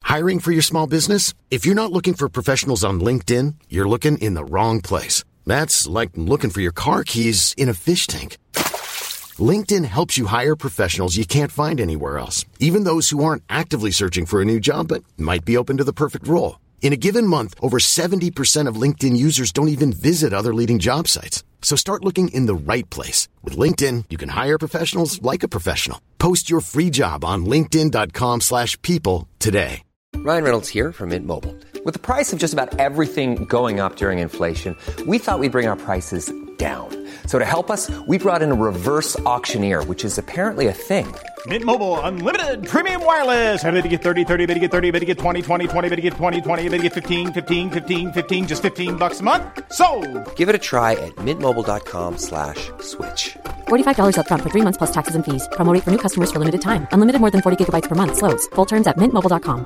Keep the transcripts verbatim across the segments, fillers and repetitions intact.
Hiring for your small business? If you're not looking for professionals on LinkedIn, you're looking in the wrong place. That's like looking for your car keys in a fish tank. LinkedIn helps you hire professionals you can't find anywhere else, even those who aren't actively searching for a new job but might be open to the perfect role. In a given month, over seventy percent of LinkedIn users don't even visit other leading job sites. So start looking in the right place. With LinkedIn, you can hire professionals like a professional. Post your free job on linkedin.com slash people today. Ryan Reynolds here from Mint Mobile. With the price of just about everything going up during inflation, we thought we'd bring our prices down. So to help us, we brought in a reverse auctioneer, which is apparently a thing. Mint Mobile Unlimited Premium Wireless. How to get thirty, thirty, how to get thirty, how to get twenty, twenty, twenty, how to get twenty, twenty, how to get fifteen, fifteen, fifteen, fifteen, just fifteen bucks a month? Sold! Give it a try at mintmobile.com slash switch. forty-five dollars up front for three months plus taxes and fees. Promo rate for new customers for limited time. Unlimited more than forty gigabytes per month. Slows full terms at mint mobile dot com.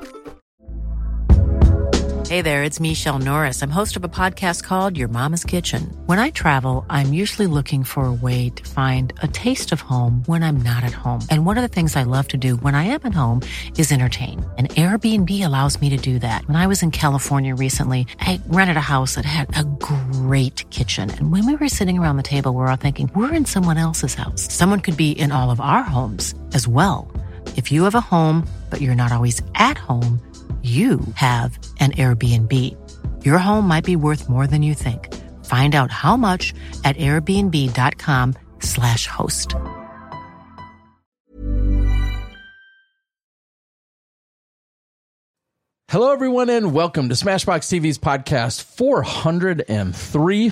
Hey there, it's Michelle Norris. I'm host of a podcast called Your Mama's Kitchen. When I travel, I'm usually looking for a way to find a taste of home when I'm not at home. And one of the things I love to do when I am at home is entertain. And Airbnb allows me to do that. When I was in California recently, I rented a house that had a great kitchen. And when we were sitting around the table, we were all thinking, we're in someone else's house. Someone could be in all of our homes as well. If you have a home, but you're not always at home, you have an Airbnb. Your home might be worth more than you think. Find out how much at airbnb.com slash host. Hello, everyone, and welcome to Smashbox T V's podcast four hundred three.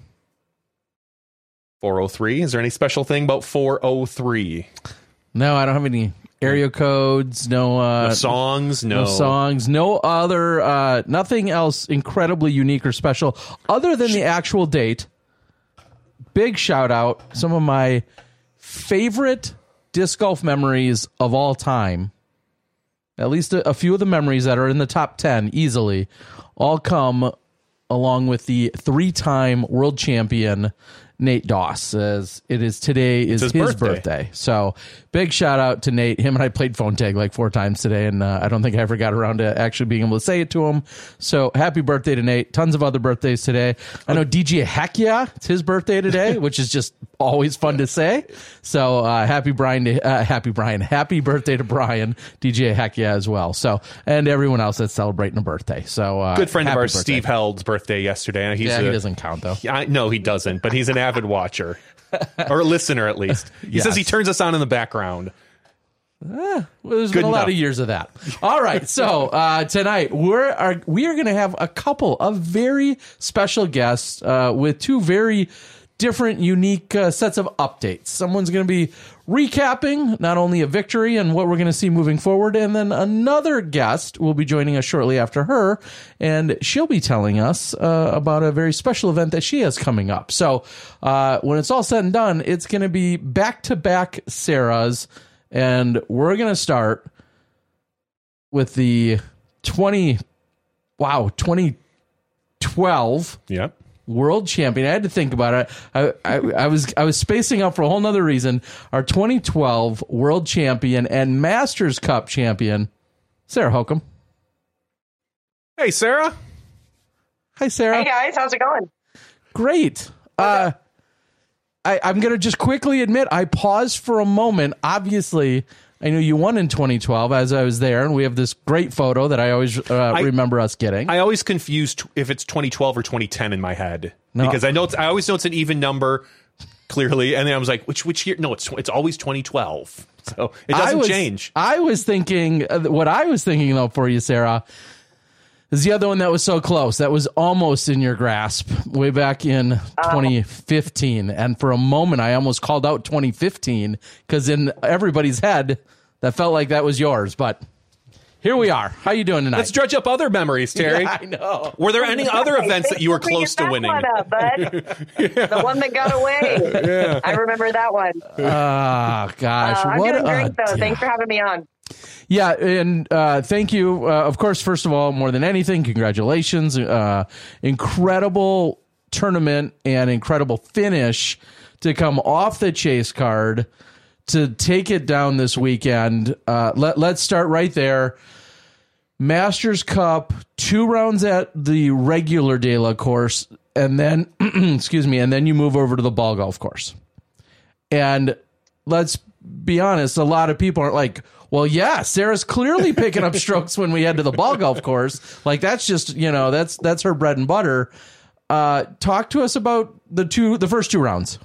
four oh three? Is there any special thing about four oh three? No, I don't have any area codes, no, uh, no songs, no. no songs, no other, uh, nothing else incredibly unique or special other than the actual date. Big shout out. Some of my favorite disc golf memories of all time, at least a, a few of the memories that are in the top ten easily, all come along with the three-time world champion Nate Doss, as it is today is his, his birthday. birthday. So big shout out to Nate. Him and I played phone tag like four times today, and uh, I don't think I ever got around to actually being able to say it to him. So happy birthday to Nate. Tons of other birthdays today. I know D J Heck Yeah, it's his birthday today, which is just always fun to say. So uh, happy Brian, to, uh, happy Brian, happy birthday to Brian, D J Heck Yeah as well. So, and everyone else that's celebrating a birthday. So uh, good friend of ours, birthday. Steve Held's birthday yesterday. He's yeah, a, he doesn't count though. I, no, he doesn't. But he's an avid watcher or a listener at least. He yes. says he turns us on in the background. Eh, well, there's Good been a enough. lot of years of that. All right, so uh, tonight we're are, we are going to have a couple of very special guests uh, with two very different, unique uh, sets of updates. Someone's going to be recapping not only a victory and what we're going to see moving forward, and then another guest will be joining us shortly after her, and she'll be telling us uh, about a very special event that she has coming up. So uh, when it's all said and done, it's going to be back-to-back Sarah's. And we're going to start with the twenty, wow, twenty twelve yep. world champion. I had to think about it. I, I, I was I was spacing out for a whole nother reason. Our twenty twelve world champion and Masters Cup champion, Sarah Hokum. Hey, Sarah. Hi, Sarah. Hey, guys. How's it going? Great. Uh I, I'm going to just quickly admit I paused for a moment. Obviously, I knew you won in twenty twelve as I was there, and we have this great photo that I always uh, I, remember us getting. I always confuse t- if it's twenty twelve or twenty ten in my head no. because I know it's, I always know it's an even number clearly, and then I was like, which which year? No, it's it's always twenty twelve, so it doesn't I was, change. I was thinking uh, what I was thinking though for you, Sarah, is the other one that was so close. That was almost in your grasp way back in twenty fifteen. And for a moment, I almost called out twenty fifteen because in everybody's head, that felt like that was yours. But here we are. How you doing tonight? Let's dredge up other memories, Terry. Yeah, I know. Were there any other events that you were close to winning? One up, bud. yeah. The one that got away. Yeah. I remember that one. Oh, gosh. Uh, I'm what doing great, a, though. yeah. Thanks for having me on. Yeah, and uh, thank you. Uh, of course, first of all, more than anything, congratulations. Uh, incredible tournament and incredible finish to come off the chase card to take it down this weekend. Uh, let, let's start right there. Masters Cup, two rounds at the regular Dela course, and then, excuse me, and then you move over to the ball golf course. And let's be honest, a lot of people aren't like, well, yeah, Sarah's clearly picking up strokes when we head to the ball golf course. Like, that's just, you know, that's that's her bread and butter. Uh, talk to us about the two, the first two rounds.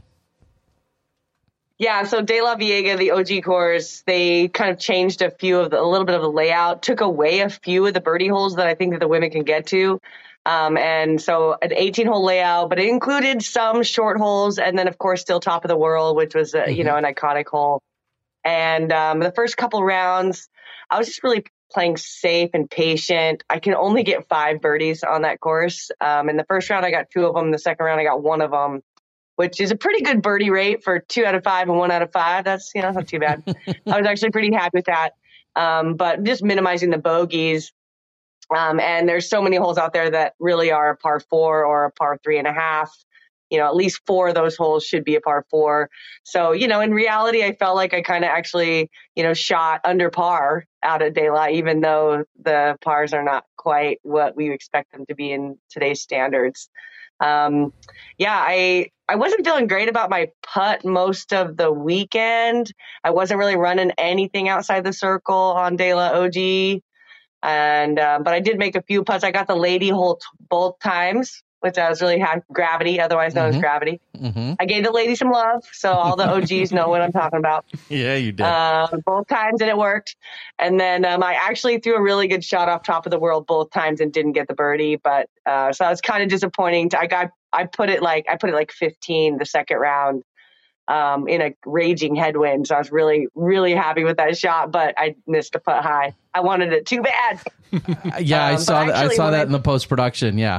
Yeah, so De La Viega, the O G course, they kind of changed a few of the, a little bit of the layout, took away a few of the birdie holes that I think that the women can get to. Um, and so an eighteen hole layout, but it included some short holes. And then, of course, still Top of the World, which was, a, mm-hmm. you know, an iconic hole. And um, the first couple rounds, I was just really playing safe and patient. I can only get five birdies on that course. Um, in the first round, I got two of them. The second round, I got one of them, which is a pretty good birdie rate for two out of five and one out of five. That's, you know, not too bad. I was actually pretty happy with that. Um, but just minimizing the bogeys. Um, and there's so many holes out there that really are a par four or a par three and a half. You know, at least four of those holes should be a par four. So, you know, in reality, I felt like I kind of actually, you know, shot under par out at De La, even though the pars are not quite what we expect them to be in today's standards. Um, yeah, I, I wasn't feeling great about my putt most of the weekend. I wasn't really running anything outside the circle on De La O G. And, uh, but I did make a few putts. I got the lady hole t- both times, which I was really happy. Gravity, otherwise known mm-hmm. as Gravity. Mm-hmm. I gave the lady some love, so all the O Gs know what I'm talking about. Yeah, you did. Um, both times, and it worked. And then um, I actually threw a really good shot off Top of the World both times and didn't get the birdie. But uh, so I was kind of disappointing. I got, I put it like, I put it like fifteen the second round um, in a raging headwind. So I was really, really happy with that shot, but I missed a putt high. I wanted it too bad. yeah, um, I saw that. I saw that I, in the post production. Yeah.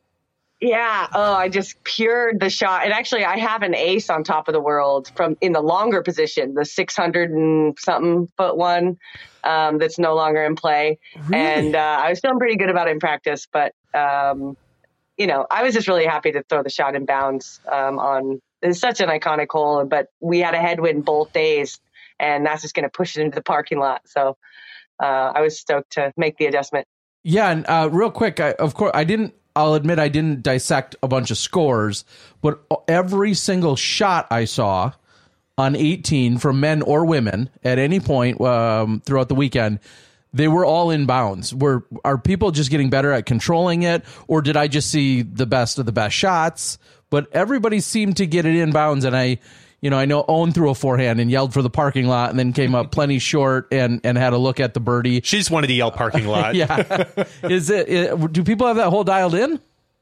Yeah. Oh, I just pured the shot. And actually, I have an ace on Top of the World from in the longer position, the six hundred and something foot one um, that's no longer in play. Really? And uh, I was feeling pretty good about it in practice. But, um, you know, I was just really happy to throw the shot in bounds um, on it's such an iconic hole. But we had a headwind both days, and that's just going to push it into the parking lot. So uh, I was stoked to make the adjustment. Yeah. And uh, real quick, I, of course, I didn't. I'll admit I didn't dissect a bunch of scores, but every single shot I saw on eighteen from men or women at any point um, throughout the weekend, they were all in bounds. Were are people just getting better at controlling it, or did I just see the best of the best shots? But everybody seemed to get it in bounds, and I, you know, I know Owen threw a forehand and yelled for the parking lot, and then came up plenty short and and had a look at the birdie. She just wanted to yell parking lot. Yeah, is it, it? Do people have that hole dialed in?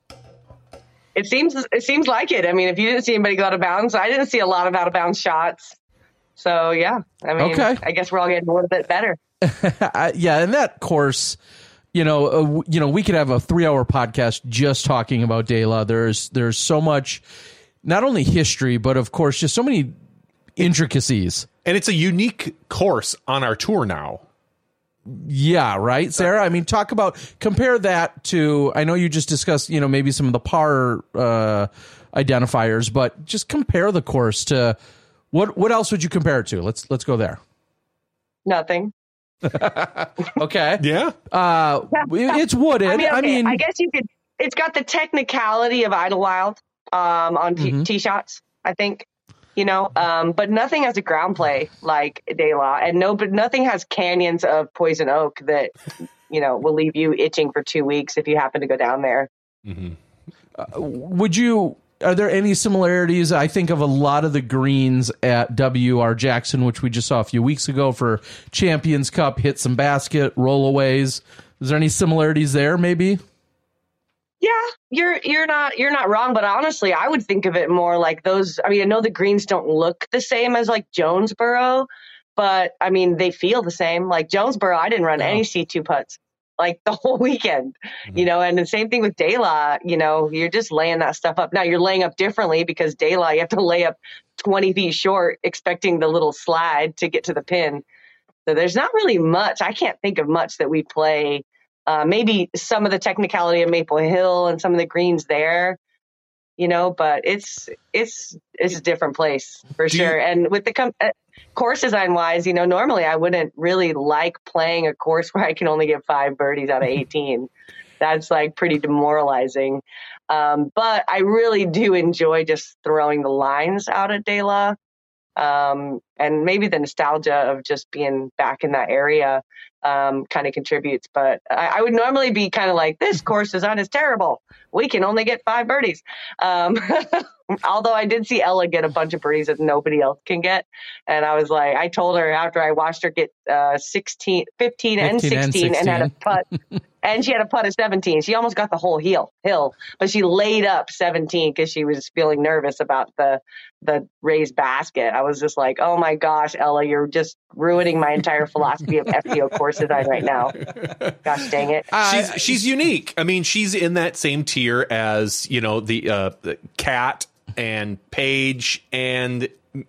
It seems it seems like it. I mean, if you didn't see anybody go out of bounds, I didn't see a lot of out of bounds shots. So yeah, I mean, okay. I guess we're all getting a little bit better. Yeah, and that course, you know, uh, you know, we could have a three-hour podcast just talking about De La. There's there's so much, not only history, but of course, just so many intricacies. And it's a unique course on our tour now. Yeah, right, Sarah? I mean, talk about, compare that to, I know you just discussed, you know, maybe some of the par uh, identifiers, but just compare the course to, what what else would you compare it to? Let's let's go there. Nothing. Okay. Yeah. Uh, it's wooded. I mean, okay, I mean, I guess you could, it's got the technicality of Idlewild um, on t- mm-hmm. tee shots, I think. You know, um, but nothing has a ground play like De La, and no, but nothing has canyons of poison oak that, you know, will leave you itching for two weeks if you happen to go down there. Mm-hmm. Uh, would you, are there any similarities? I think of a lot of the greens at W R Jackson, which we just saw a few weeks ago for Champions Cup, hit some basket, rollaways. Is there any similarities there, maybe? Yeah, you're you're not you're not wrong, but honestly, I would think of it more like those. I mean, I know the greens don't look the same as like Jonesboro, but I mean, they feel the same. Like Jonesboro, I didn't run oh. any C two putts like the whole weekend, mm-hmm. you know. And the same thing with De La. You know, you're just laying that stuff up. Now you're laying up differently because De La, you have to lay up twenty feet short, expecting the little slide to get to the pin. So there's not really much. I can't think of much that we play. Uh, maybe some of the technicality of Maple Hill and some of the greens there, you know, but it's it's it's a different place for Do sure. you, and with the com- course design wise, you know, normally I wouldn't really like playing a course where I can only get five birdies out of eighteen. That's like pretty demoralizing. Um, but I really do enjoy just throwing the lines out at De La. Um, and maybe the nostalgia of just being back in that area um, kind of contributes. But I, I would normally be kind of like, this course design is terrible. We can only get five birdies. Um, although I did see Ella get a bunch of birdies that nobody else can get. And I was like, I told her after I watched her get uh, sixteen, fifteen, and sixteen and had a putt. And she had a putt at seventeen. She almost got the whole hill, hill, but she laid up seventeen because she was feeling nervous about the the raised basket. I was just like, oh my gosh, Ella, you're just ruining my entire philosophy of F P O course design right now. Gosh dang it. Uh, she's she's unique. I mean, she's in that same tier as, you know, the uh, the Kat and Paige and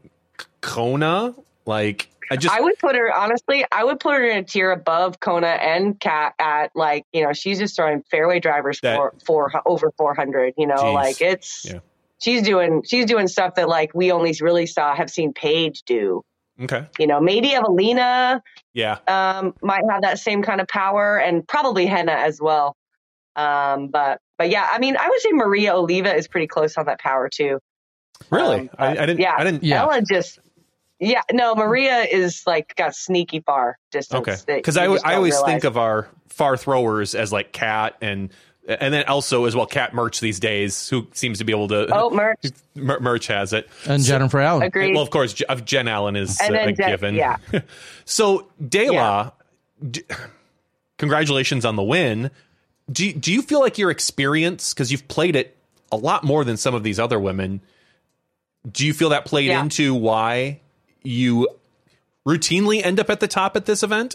Kona. Like, I just I would put her, honestly, I would put her in a tier above Kona and Kat at, like, you know, she's just throwing fairway drivers That- for, for over four hundred, you know, Jeez. like it's, Yeah. she's doing, she's doing stuff that like we only really saw, have seen Paige do, okay. you know, maybe Evelina Yeah. um, might have that same kind of power, and probably Henna as well. Um, but, but yeah, I mean, I would say Maria Oliva is pretty close on that power too. Really? Um, I, I didn't. yeah. I didn't. Yeah. Ella just, yeah, no, Maria is like got sneaky far distance. Okay. that Because you I, just I don't always realize. think of our far throwers as like Kat and and then also as well Kat Merch these days, who seems to be able to. Oh, Merch. Mer- Merch has it. And Jennifer Allen. Agreed. Well, of course, J- of Jen Allen is And uh, then a Jen- given. yeah. So De La, d- congratulations on the win. Do you, do you feel like your experience, because you've played it a lot more than some of these other women, do you feel that played Yeah. into why you routinely end up at the top at this event?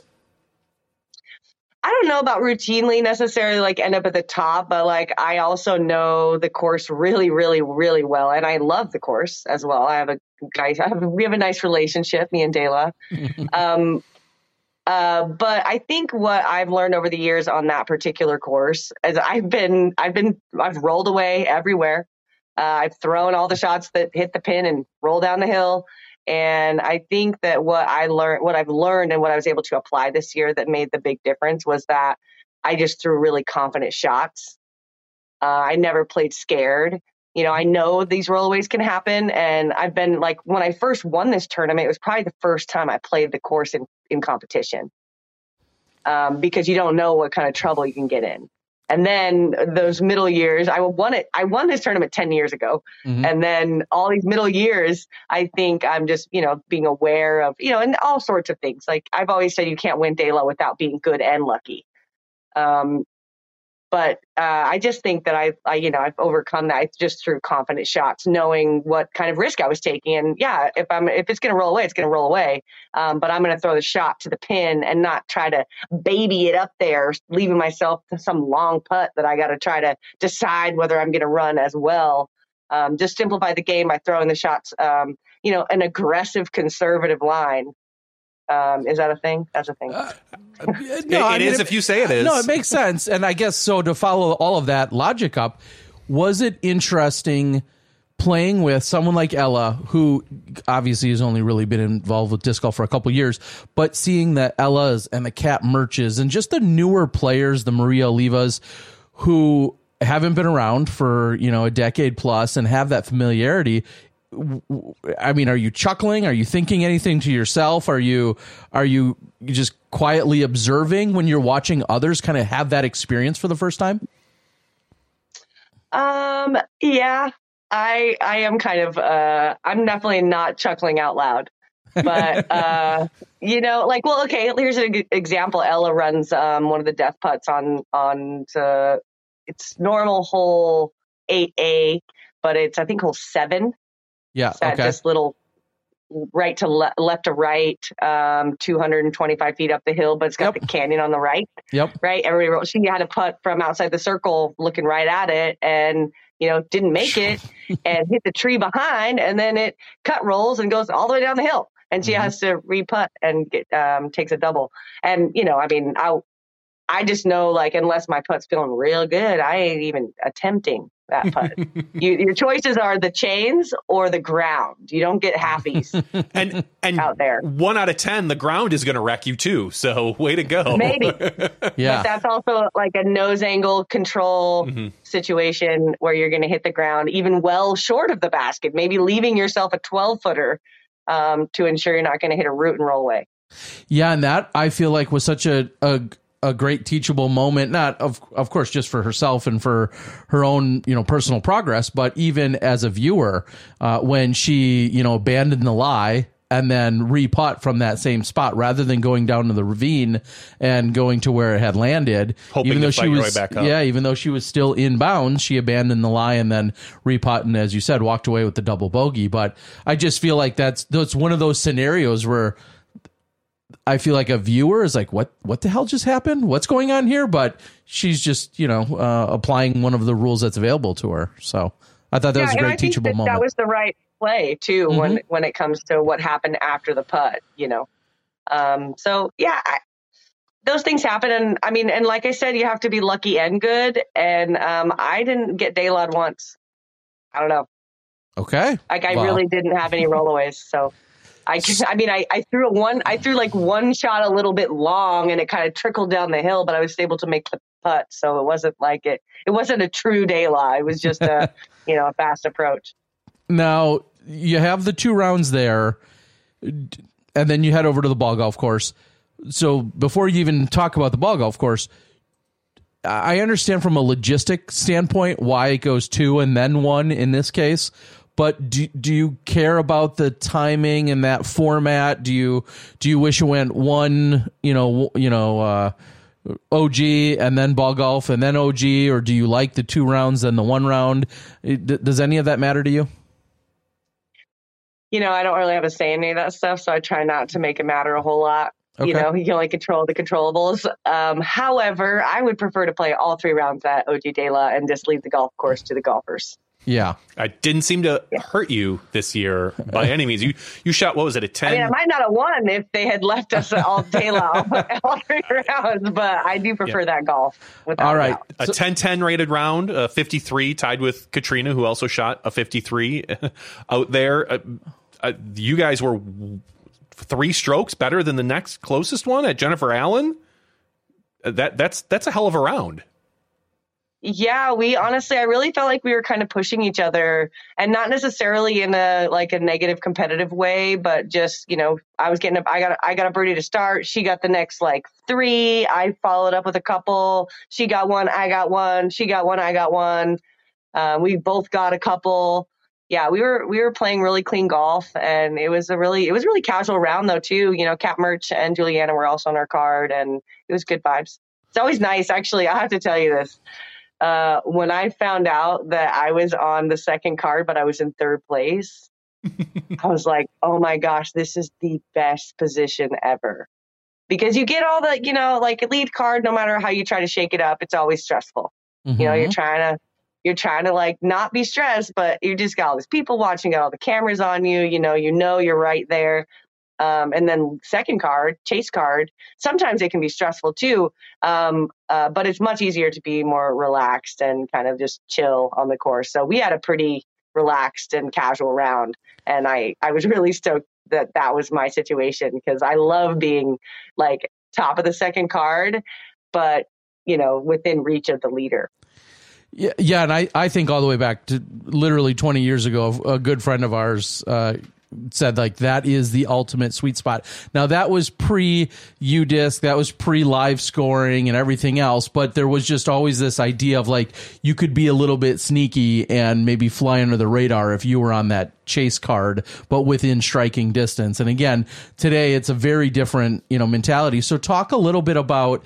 I don't know about routinely necessarily like end up at the top, but like I also know the course really, really, really well, and I love the course as well. I have a guy, I have, we have a nice relationship, me and De La. um, uh, but I think what I've learned over the years on that particular course is I've been, I've been, I've rolled away everywhere. Uh, I've thrown all the shots that hit the pin and roll down the hill. And I think that what I learned, what I've learned and what I was able to apply this year that made the big difference was that I just threw really confident shots. Uh, I never played scared. You know, I know these rollaways can happen. And I've been like, when I first won this tournament, it was probably the first time I played the course in, in competition. Um, because you don't know what kind of trouble you can get in. And then those middle years, I won it. I won this tournament ten years ago. Mhm. And then all these middle years, I think I'm just, you know, being aware of, you know, and all sorts of things. Like I've always said, you can't win De La without being good and lucky. Um, but uh, I just think that I, I, you know, I've overcome that just through confident shots, knowing what kind of risk I was taking. And yeah, if I'm, if it's going to roll away, it's going to roll away. Um, but I'm going to throw the shot to the pin and not try to baby it up there, leaving myself to some long putt that I got to try to decide whether I'm going to run as well. Um, just simplify the game by throwing the shots, um, you know, an aggressive conservative line. Um, is that a thing? That's a thing. No, It- I it mean, is if you say it is. No, it makes sense. And I guess so to follow all of that logic up, was it interesting playing with someone like Ella, who obviously has only really been involved with disc golf for a couple years, but seeing the Ellas and the Kat Merches and just the newer players, the Maria Olivas, who haven't been around for, you know, a decade plus and have that familiarity. I mean, are you chuckling? Are you thinking anything to yourself? Are you are you just quietly observing when you're watching others kind of have that experience for the first time? Um, yeah, I I am kind of uh I'm definitely not chuckling out loud. But uh you know, like, well, okay, here's an e- example. Ella runs um one of the death putts on on uh, it's normal hole eight A, but it's I think hole seven. Yeah. It's that Okay. this little right to le- left to right, um, two hundred twenty-five feet up the hill, but it's got Yep. the canyon on the right. Yep. Right. Everybody wrote, she had a putt from outside the circle looking right at it and, you know, didn't make it and hit the tree behind. And then it cut rolls and goes all the way down the hill. And she Mhm. has to re-putt and get, um, takes a double. And, you know, I mean, I, I just know, like, unless my putt's feeling real good, I ain't even attempting that putt. you, your choices are the chains or the ground. You don't get halfies and and out there. One out of ten, the ground is going to wreck you too. So way to go. Maybe. Yeah. But that's also like a nose angle control mm-hmm. situation where you're going to hit the ground even well short of the basket, maybe leaving yourself a twelve footer um, to ensure you're not going to hit a root and roll away. Yeah, and that I feel like was such a, a a great teachable moment, not of of course just for herself and for her own, you know, personal progress, but even as a viewer, uh, when she, you know, abandoned the lie and then re-putt from that same spot rather than going down to the ravine and going to where it had landed. Hoping even though to she was, right back up. Yeah, even though she was still in bounds, she abandoned the lie and then re-putt and, as you said, walked away with the double bogey. But I just feel like that's that's one of those scenarios where I feel like a viewer is like, what, what the hell just happened? What's going on here? But she's just, you know, uh, applying one of the rules that's available to her. So I thought that yeah, was a great teachable that, moment. That was the right play too, Mm-hmm. when, when it comes to what happened after the putt, you know? Um, so yeah, I, those things happen. And I mean, and like I said, you have to be lucky and good. And, um, I didn't get Daylod once. I don't know. Okay. Like I Wow. really didn't have any rollaways. So I, I mean, I, I threw a one, I threw like one shot a little bit long and it kind of trickled down the hill, but I was able to make the putt. So it wasn't like it, it wasn't a true Dayla. It was just a, you know, a fast approach. Now you have the two rounds there and then you head over to the ball golf course. So before you even talk about the ball golf course, I understand from a logistic standpoint why it goes two and then one in this case. But do do you care about the timing and that format? Do you do you wish it went one, you know, you know, uh, O G and then ball golf and then O G, or do you like the two rounds and the one round? It, does any of that matter to you? You know, I don't really have a say in any of that stuff, so I try not to make it matter a whole lot. Okay. You know, you can only control the controllables. Um, however, I would prefer to play all three rounds at O G Dayla and just leave the golf course to the golfers. Yeah. It didn't seem to hurt you this year by any means. You you shot, what was it, a ten? I mean, I might not have won if they had left us all Dayla all three rounds, but I do prefer yeah. that golf. All right. A ten ten rated round, a fifty-three, tied with Katrina, who also shot a fifty-three out there. Uh, uh, you guys were three strokes better than the next closest one at Jennifer Allen. Uh, that that's that's a hell of a round. Yeah, we honestly, I really felt like we were kind of pushing each other, and not necessarily in a like a negative competitive way, but just, you know, I was getting up, I got, I got a birdie to start. She got the next like three. I followed up with a couple. She got one. I got one. She got one. I got one. Uh, we both got a couple. Yeah, we were, we were playing really clean golf, and it was a really, it was a really casual round though too. You know, Kat Merch and Juliana were also on our card, and it was good vibes. It's always nice. Actually, I have to tell you this. Uh, when I found out that I was on the second card, but I was in third place, I was like, oh my gosh, this is the best position ever. Because you get all the, you know, like a lead card, no matter how you try to shake it up, it's always stressful. Mm-hmm. You know, you're trying to, you're trying to like not be stressed, but you just got all these people watching, got all the cameras on you, you know, you know, you're right there. Um, and then second card, chase card, sometimes it can be stressful too. Um, uh, but it's much easier to be more relaxed and kind of just chill on the course. So we had a pretty relaxed and casual round. And I, I was really stoked that that was my situation, because I love being like top of the second card, but, you know, within reach of the leader. Yeah, yeah, and I, I think all the way back to literally twenty years ago, a good friend of ours uh, said like that is the ultimate sweet spot. Now that was pre U disc, that was pre live scoring and everything else, but there was just always this idea of like you could be a little bit sneaky and maybe fly under the radar if you were on that chase card, but within striking distance. And again, today it's a very different, you know, mentality. So talk a little bit about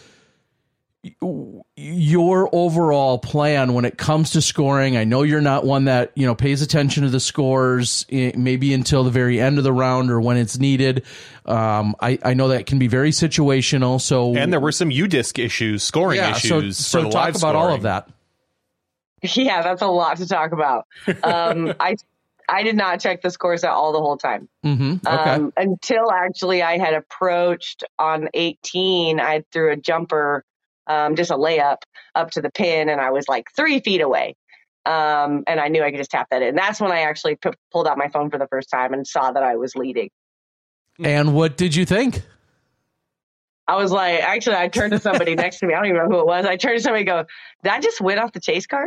your overall plan when it comes to scoring. I know you're not one that, you know, pays attention to the scores maybe until the very end of the round or when it's needed. Um, I, I know that can be very situational. So, and there were some U disc issues, scoring yeah, issues. So, for so talk about scoring. All of that. Yeah, that's a lot to talk about. Um, I I did not check the scores at all the whole time. Mm-hmm. Okay. Um, until actually I had approached on eighteen, I threw a jumper, um, just a layup up to the pin, and I was like three feet away. Um, and I knew I could just tap that in. That's when I actually p- pulled out my phone for the first time and saw that I was leading. And what did you think? I was like, actually, I turned to somebody next to me. I don't even know who it was. I turned to somebody and go, did I just win off the chase card?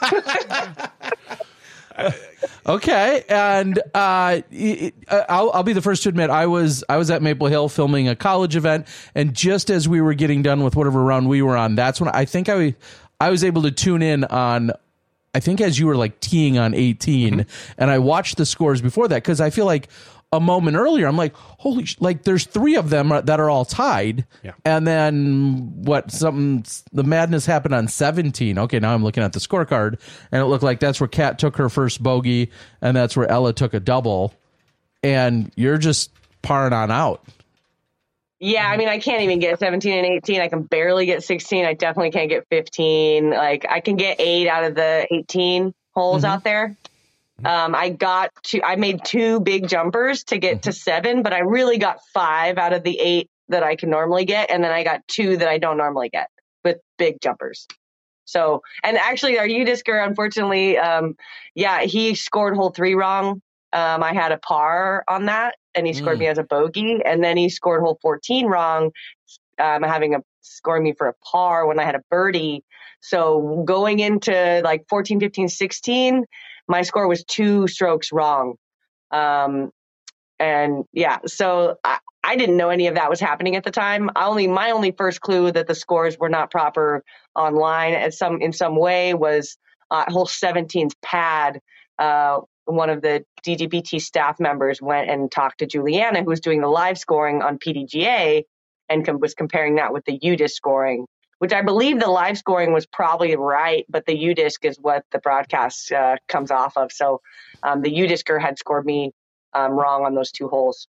Okay, and uh, it, I'll, I'll be the first to admit I was I was at Maple Hill filming a college event, and just as we were getting done with whatever round we were on, that's when I think I I was able to tune in on. I think as you were like teeing on eighteen, mm-hmm. and I watched the scores before that because I feel like a moment earlier I'm like, holy sh- like there's three of them that are all tied, yeah. and then what something the madness happened on seventeen. Okay, now I'm looking at the scorecard and it looked like that's where Kat took her first bogey and that's where Ella took a double, and you're just parring on out. Yeah, I mean, I can't even get seventeen and eighteen. I can barely get sixteen. I definitely can't get fifteen. Like, I can get eight out of the eighteen holes mm-hmm. out there. Um, I got to, I made two big jumpers to get mm-hmm. to seven, but I really got five out of the eight that I can normally get. And then I got two that I don't normally get with big jumpers. So, and actually our U-Discer, unfortunately, um, yeah, he scored hole three wrong. Um, I had a par on that and he scored mm. me as a bogey, and then he scored hole fourteen wrong. Um, having a scoring me for a par when I had a birdie. So going into like fourteen, fifteen, sixteen, my score was two strokes wrong. Um, and yeah, so I, I didn't know any of that was happening at the time. I only, my only first clue that the scores were not proper online at some, in some way was uh, hole seventeen's pad. Uh, one of the D D B T staff members went and talked to Juliana, who was doing the live scoring on P D G A, and com- was comparing that with the U D I S scoring, which I believe the live scoring was probably right, but the U D I S is what the broadcast uh, comes off of. So um, the U-Discer had scored me um, wrong on those two holes.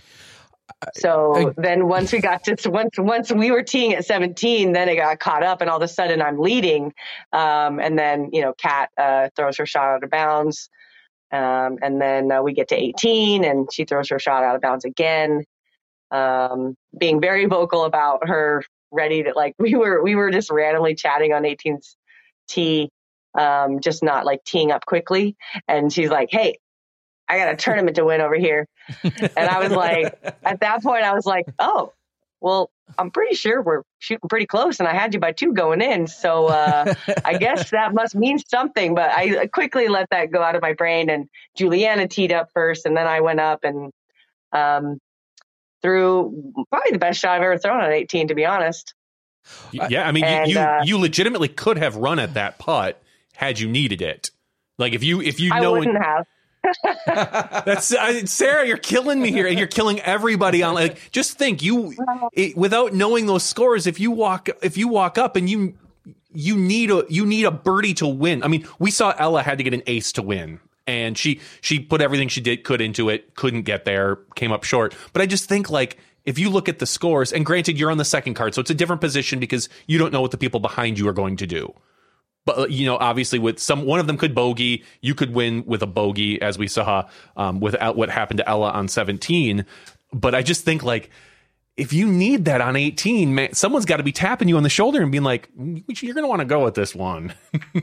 So I, I, then once we got to, once once we were teeing at seventeen, then it got caught up, and all of a sudden I'm leading. Um, and then, you know, Kat uh, throws her shot out of bounds. Um, and then uh, we get to eighteen, and she throws her shot out of bounds again. Um, being very vocal about her ready to, like, we were, we were just randomly chatting on eighteen's tee, um, just not like teeing up quickly. And she's like, hey, I got a tournament to win over here. And I was like, at that point, I was like, oh, well, I'm pretty sure we're shooting pretty close, and I had you by two going in. So uh, I guess that must mean something. But I quickly let that go out of my brain, and Juliana teed up first, and then I went up and um, threw probably the best shot I've ever thrown on eighteen, to be honest. Yeah, I mean, and, you you, uh, you legitimately could have run at that putt had you needed it. Like if you if you I know wouldn't it, have. That's uh, Sarah, you're killing me here, and you're killing everybody on. Like, just think, you it, without knowing those scores, if you walk if you walk up and you you need a you need a birdie to win. I mean, we saw Ella had to get an ace to win, and she she put everything she did could into it, couldn't get there, came up short. But I just think, like, if you look at the scores, and granted you're on the second card, so it's a different position because you don't know what the people behind you are going to do. But, you know, obviously with some, one of them could bogey, you could win with a bogey, as we saw um, with what happened to Ella on seventeen. But I just think, like, if you need that on eighteen, man, someone's got to be tapping you on the shoulder and being like, you're going to want to go with this one.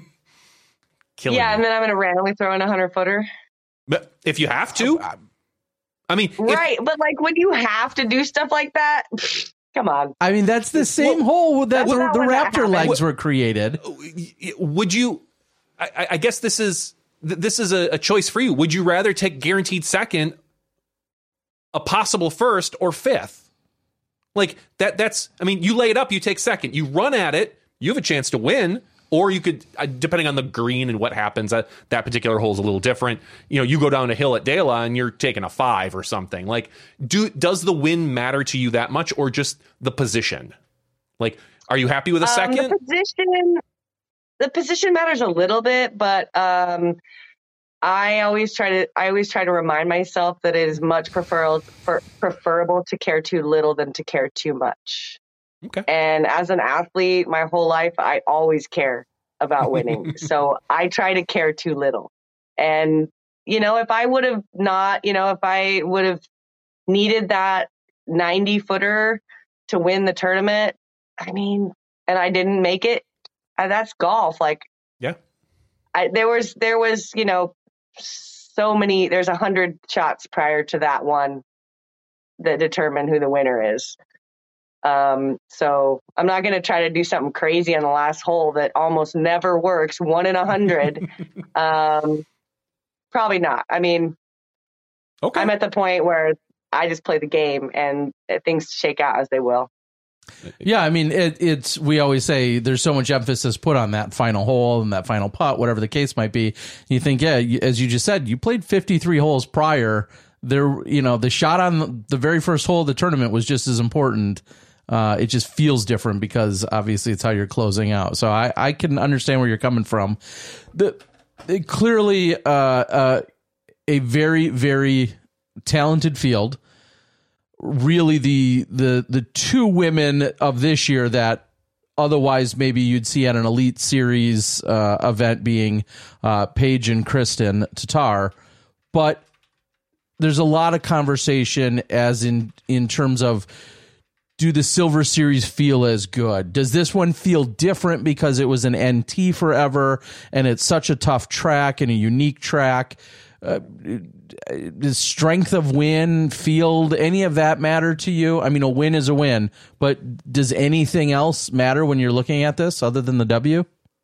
Killing yeah, me. and then I'm going to randomly throw in a hundred footer. But if you have to, I mean, right. If, but like when you have to do stuff like that, come on. I mean, that's the same well, hole that the, the Raptor that legs were created. Would you? I, I guess this is this is a, a choice for you. Would you rather take guaranteed second, a possible first, or fifth? Like that. That's. I mean, you lay it up, you take second, you run at it, you have a chance to win. Or you could, depending on the green and what happens, uh, that particular hole is a little different. You know, you go down a hill at De La and you're taking a five or something. Like, do does the win matter to you that much, or just the position? Like, are you happy with a second? Um, the position, the position matters a little bit, but um, I always try to, I always try to remind myself that it is much preferable, for, preferable to care too little than to care too much. Okay. And as an athlete, my whole life, I always care about winning. So I try to care too little. And, you know, if I would have not, you know, if I would have needed that ninety footer to win the tournament, I mean, and I didn't make it, that's golf. Like, yeah, I, there was, there was, you know, so many, there's a hundred shots prior to that one that determine who the winner is. Um, so I'm not going to try to do something crazy on the last hole that almost never works. One in a hundred. um, probably not. I mean, okay. I'm at the point where I just play the game and things shake out as they will. Yeah, I mean, it, it's, we always say there's so much emphasis put on that final hole and that final putt, whatever the case might be. You think, yeah, as you just said, you played fifty-three holes prior. There, you know, the shot on the very first hole of the tournament was just as important. Uh, it just feels different because obviously it's how you're closing out. So I, I can understand where you're coming from. The, the clearly uh, uh, a very, very talented field. Really the the the two women of this year that otherwise maybe you'd see at an Elite Series uh, event being uh, Paige and Kristen Tatar. But there's a lot of conversation as in in terms of, do the Silver Series feel as good? Does this one feel different because it was an N T forever and it's such a tough track and a unique track? Uh, does strength of win, field, any of that matter to you? I mean, a win is a win, but does anything else matter when you're looking at this other than the W?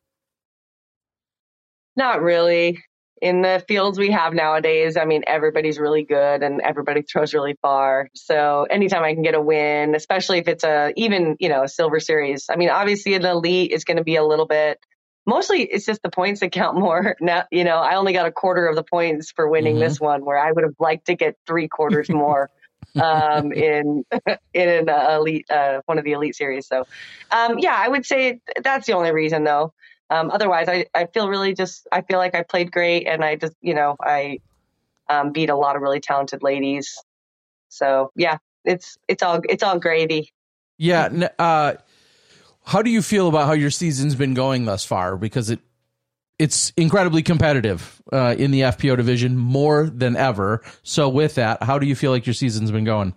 Not really. In the fields we have nowadays, I mean, everybody's really good and everybody throws really far. So anytime I can get a win, especially if it's a, even, you know, a Silver Series, I mean, obviously an Elite is going to be a little bit, mostly it's just the points that count more. Now, you know, I only got a quarter of the points for winning mm-hmm. this one, where I would have liked to get three quarters more um, in in an uh, elite uh, one of the Elite Series. So, um, yeah, I would say that's the only reason, though. Um, otherwise, I, I feel really just I feel like I played great, and I just you know I um, beat a lot of really talented ladies. So yeah, it's it's all it's all gravy. Yeah. Uh, How do you feel about how your season's been going thus far? Because it it's incredibly competitive uh, in the F P O division, more than ever. So with that, how do you feel like your season's been going?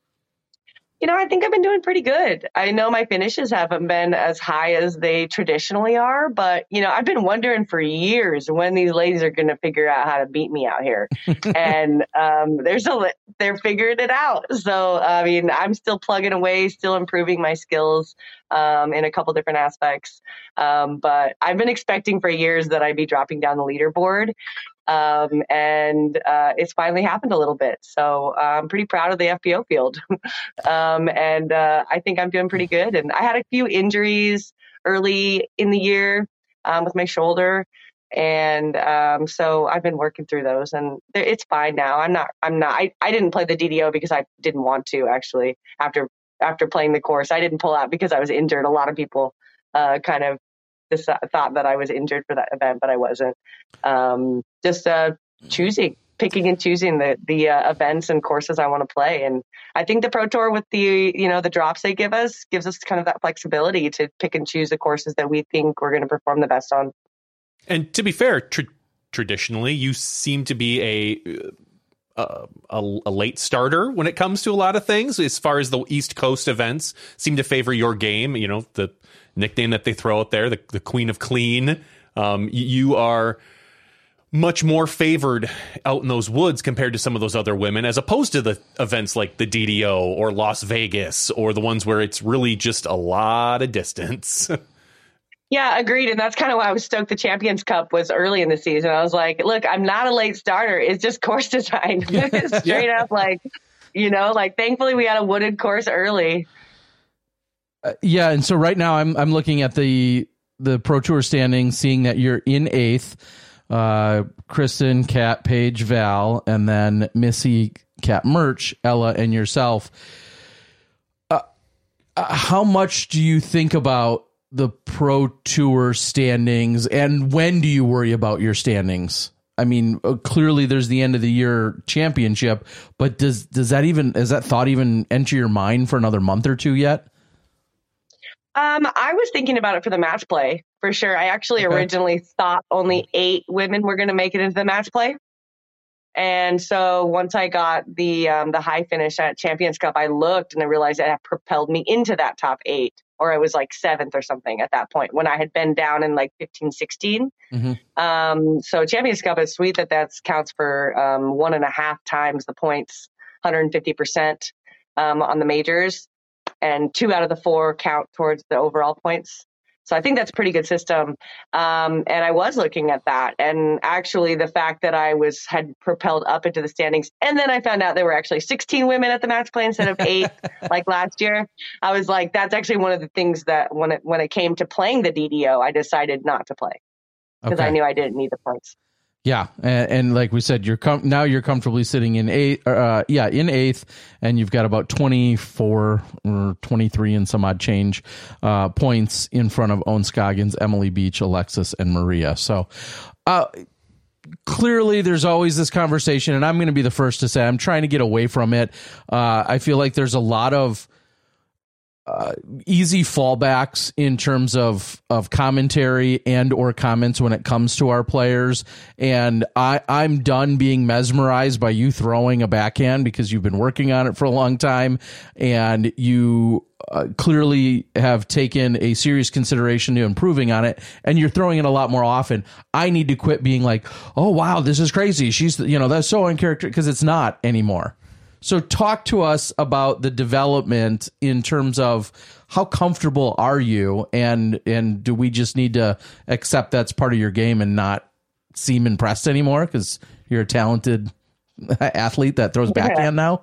You know, I think I've been doing pretty good. I know my finishes haven't been as high as they traditionally are, but, you know, I've been wondering for years when these ladies are going to figure out how to beat me out here. and um, there's a, they're figuring it out. So, I mean, I'm still plugging away, still improving my skills um, in a couple different aspects. Um, but I've been expecting for years that I'd be dropping down the leaderboard. Um, and, uh, it's finally happened a little bit. So uh, I'm pretty proud of the F P O field. um, and, uh, I think I'm doing pretty good. And I had a few injuries early in the year, um, with my shoulder. And, um, so I've been working through those and it's fine now. I'm not, I'm not, I, I didn't play the D D O because I didn't want to actually after, after playing the course. I didn't pull out because I was injured. A lot of people, uh, kind of, This, uh, thought that I was injured for that event, but I wasn't. Um, just uh, choosing, picking and choosing the the uh, events and courses I want to play. And I think the Pro Tour with the you know the drops they give us gives us kind of that flexibility to pick and choose the courses that we think we're going to perform the best on. And to be fair, tra- traditionally you seem to be a. Uh, a, a late starter when it comes to a lot of things. As far as the East Coast events seem to favor your game, you know, the nickname that they throw out there, the, the Queen of Clean. Um, you are much more favored out in those woods compared to some of those other women, as opposed to the events like the D D O or Las Vegas or the ones where it's really just a lot of distance. Yeah, agreed. And that's kind of why I was stoked the Champions Cup was early in the season. I was like, look, I'm not a late starter. It's just course design. Straight yeah. up, like, you know, like thankfully we had a wooded course early. Uh, yeah, and so right now I'm I'm looking at the the Pro Tour standings, seeing that you're in eighth. Uh, Kristen, Kat, Paige, Val, and then Missy, Kat, Merch, Ella, and yourself. Uh, uh, how much do you think about the Pro Tour standings, and when do you worry about your standings? I mean, uh, clearly there's the end of the year championship, but does does that even has that thought even enter your mind for another month or two yet? Um, I was thinking about it for the match play for sure. I actually okay. originally thought only eight women were going to make it into the match play. And so once I got the um, the high finish at Champions Cup, I looked and I realized that it propelled me into that top eight. or I was like seventh or something at that point when I had been down in like fifteen, sixteen. Mm-hmm. Um, so Champions Cup is sweet that that counts for um, one and a half times the points, one hundred fifty percent um, on the majors, and two out of the four count towards the overall points. So I think that's a pretty good system. Um, and I was looking at that, and actually the fact that I was had propelled up into the standings, and then I found out there were actually sixteen women at the match play instead of eight like last year. I was like, that's actually one of the things that when it when it came to playing the D D O, I decided not to play because okay. I knew I didn't need the points. Yeah, and, and like we said, you're com- now you're comfortably sitting in eighth. Uh, yeah, in eighth, and you've got about twenty-four or twenty-three and some odd change uh, points in front of Owen Scoggins, Emily Beach, Alexis, and Maria. So uh, clearly, there's always this conversation, and I'm going to be the first to say I'm trying to get away from it. Uh, I feel like there's a lot of Uh, easy fallbacks in terms of of commentary and or comments when it comes to our players. And I, I'm done being mesmerized by you throwing a backhand because you've been working on it for a long time, and you uh, clearly have taken a serious consideration to improving on it, and you're throwing it a lot more often. I need to quit being like, oh, wow, this is crazy. She's, you know, that's so uncharacteristic, because it's not anymore. So talk to us about the development in terms of how comfortable are you, and and do we just need to accept that's part of your game and not seem impressed anymore because you're a talented athlete that throws backhand now?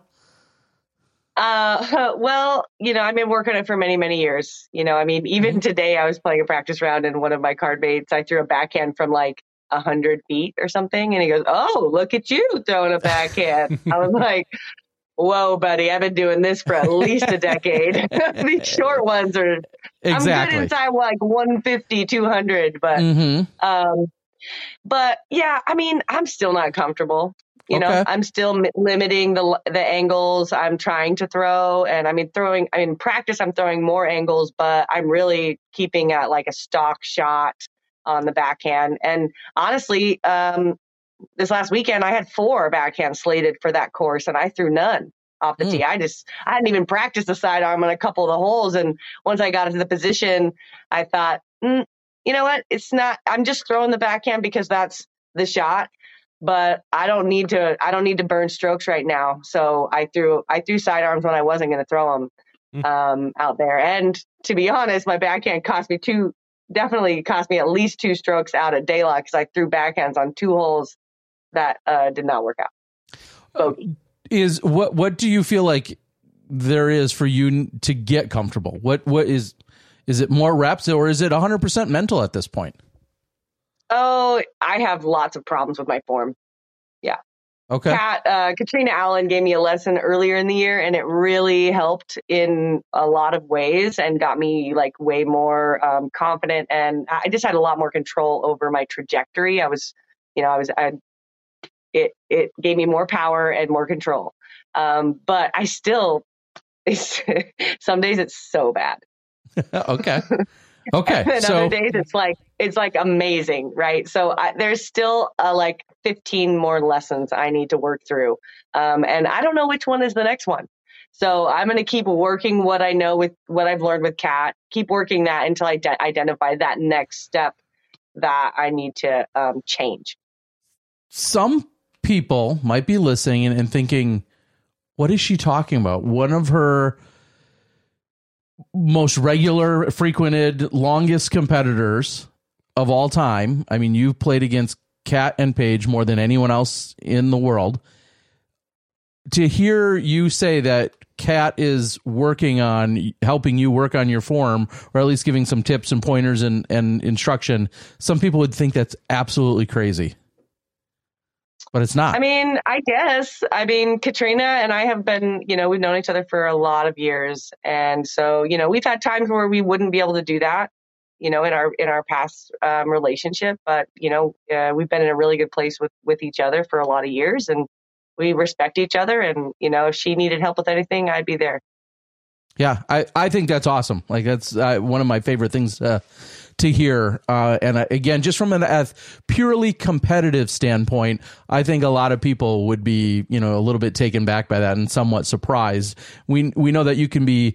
Uh, well, you know, I've been working on it for many, many years. You know, I mean, even mm-hmm. today I was playing a practice round, and one of my card mates, I threw a backhand from like a hundred feet or something. And he goes, oh, look at you throwing a backhand. I was like, whoa, buddy, I've been doing this for at least a decade. These short ones are, exactly. I'm good inside like one fifty, two hundred, but, mm-hmm. um, but yeah, I mean, I'm still not comfortable. You okay. know, I'm still m- limiting the the angles I'm trying to throw. And I mean, throwing, I mean, practice, I'm throwing more angles, but I'm really keeping at like a stock shot on the backhand. And honestly, um, this last weekend, I had four backhands slated for that course, and I threw none off the mm. tee. I just, I hadn't even practiced the sidearm on a couple of the holes. And once I got into the position, I thought, mm, you know what? It's not, I'm just throwing the backhand because that's the shot, but I don't need to, I don't need to burn strokes right now. So I threw, I threw sidearms when I wasn't going to throw them mm. um, out there. And to be honest, my backhand cost me two, definitely cost me at least two strokes out at Daylock because I threw backhands on two holes that uh, did not work out. Bogey. Is what what do you feel like there is for you to get comfortable? What what is is it more reps, or is it one hundred percent mental at this point? Oh, I have lots of problems with my form. Yeah. Okay. Kat, uh, Katrina Allen gave me a lesson earlier in the year, and it really helped in a lot of ways and got me like way more um, confident. And I just had a lot more control over my trajectory. I was, you know, I was, I It it gave me more power and more control. Um, but I still, it's, some days it's so bad. okay. Okay. and so, other days it's like, it's like amazing. Right. So I, there's still uh, like fifteen more lessons I need to work through. Um, and I don't know which one is the next one. So I'm going to keep working what I know with what I've learned with Kat, keep working that until I de- identify that next step that I need to um, change. Some people might be listening and, and thinking, what is she talking about? One of her most regular, frequented, longest competitors of all time. I mean, you've played against Kat and Paige more than anyone else in the world. To hear you say that Kat is working on helping you work on your form, or at least giving some tips and pointers and, and instruction, some people would think that's absolutely crazy. But it's not. I mean, I guess. I mean, Katrina and I have been, you know, we've known each other for a lot of years. And so, you know, we've had times where we wouldn't be able to do that, you know, in our in our past um, relationship. But, you know, uh, we've been in a really good place with, with each other for a lot of years. And we respect each other. And, you know, if she needed help with anything, I'd be there. Yeah, I, I think that's awesome. Like, that's uh, one of my favorite things uh, to hear. Uh, and uh, again, just from a uh, purely competitive standpoint, I think a lot of people would be, you know, a little bit taken back by that and somewhat surprised. We we know that you can be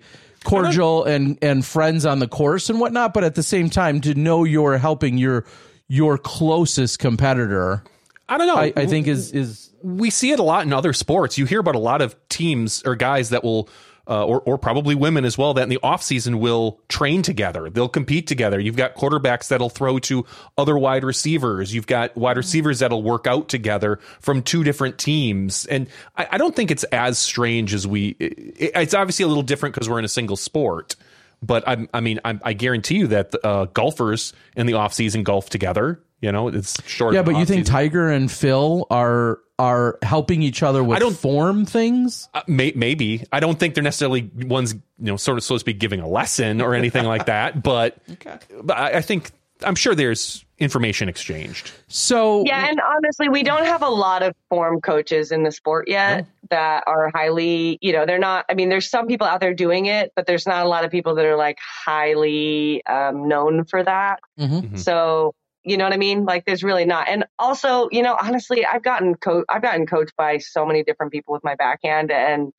cordial and and friends on the course and whatnot, but at the same time, to know you're helping your your closest competitor, I don't know. I, I think is is we see it a lot in other sports. You hear about a lot of teams or guys that will, uh, or or probably women as well, that in the off season will train together. They'll compete together. You've got quarterbacks that'll throw to other wide receivers. You've got wide receivers that'll work out together from two different teams. And I, I don't think it's as strange as we. It, it's obviously a little different because we're in a single sport. But I, I mean, I, I guarantee you that uh, golfers in the off season golf together. You know, it's short. Yeah, but you think Tiger and Phil are are helping each other with I don't, form things? Uh, may, maybe. I don't think they're necessarily ones, you know, sort of supposed to be giving a lesson or anything like that. But, okay. but I, I think I'm sure there's information exchanged. So yeah, and honestly, we don't have a lot of form coaches in the sport yet no. that are highly, you know, they're not. I mean, there's some people out there doing it, but there's not a lot of people that are like highly um, known for that. Mm-hmm. Mm-hmm. So. You know what I mean? Like, there's really not. And also, you know, honestly, I've gotten co- I've gotten coached by so many different people with my backhand, and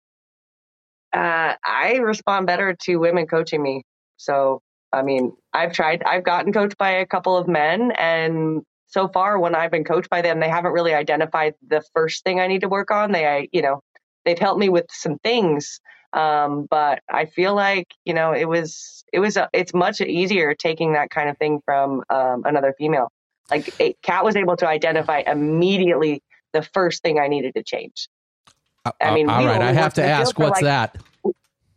uh, I respond better to women coaching me. So, I mean, I've tried. I've gotten coached by a couple of men, and so far, when I've been coached by them, they haven't really identified the first thing I need to work on. They, I, you know, they've helped me with some things. Um, but I feel like, you know, it was, it was, a, it's much easier taking that kind of thing from um, another female. Like it, Kat was able to identify immediately the first thing I needed to change. Uh, I mean, all right. I have to ask, what's like, that? Um,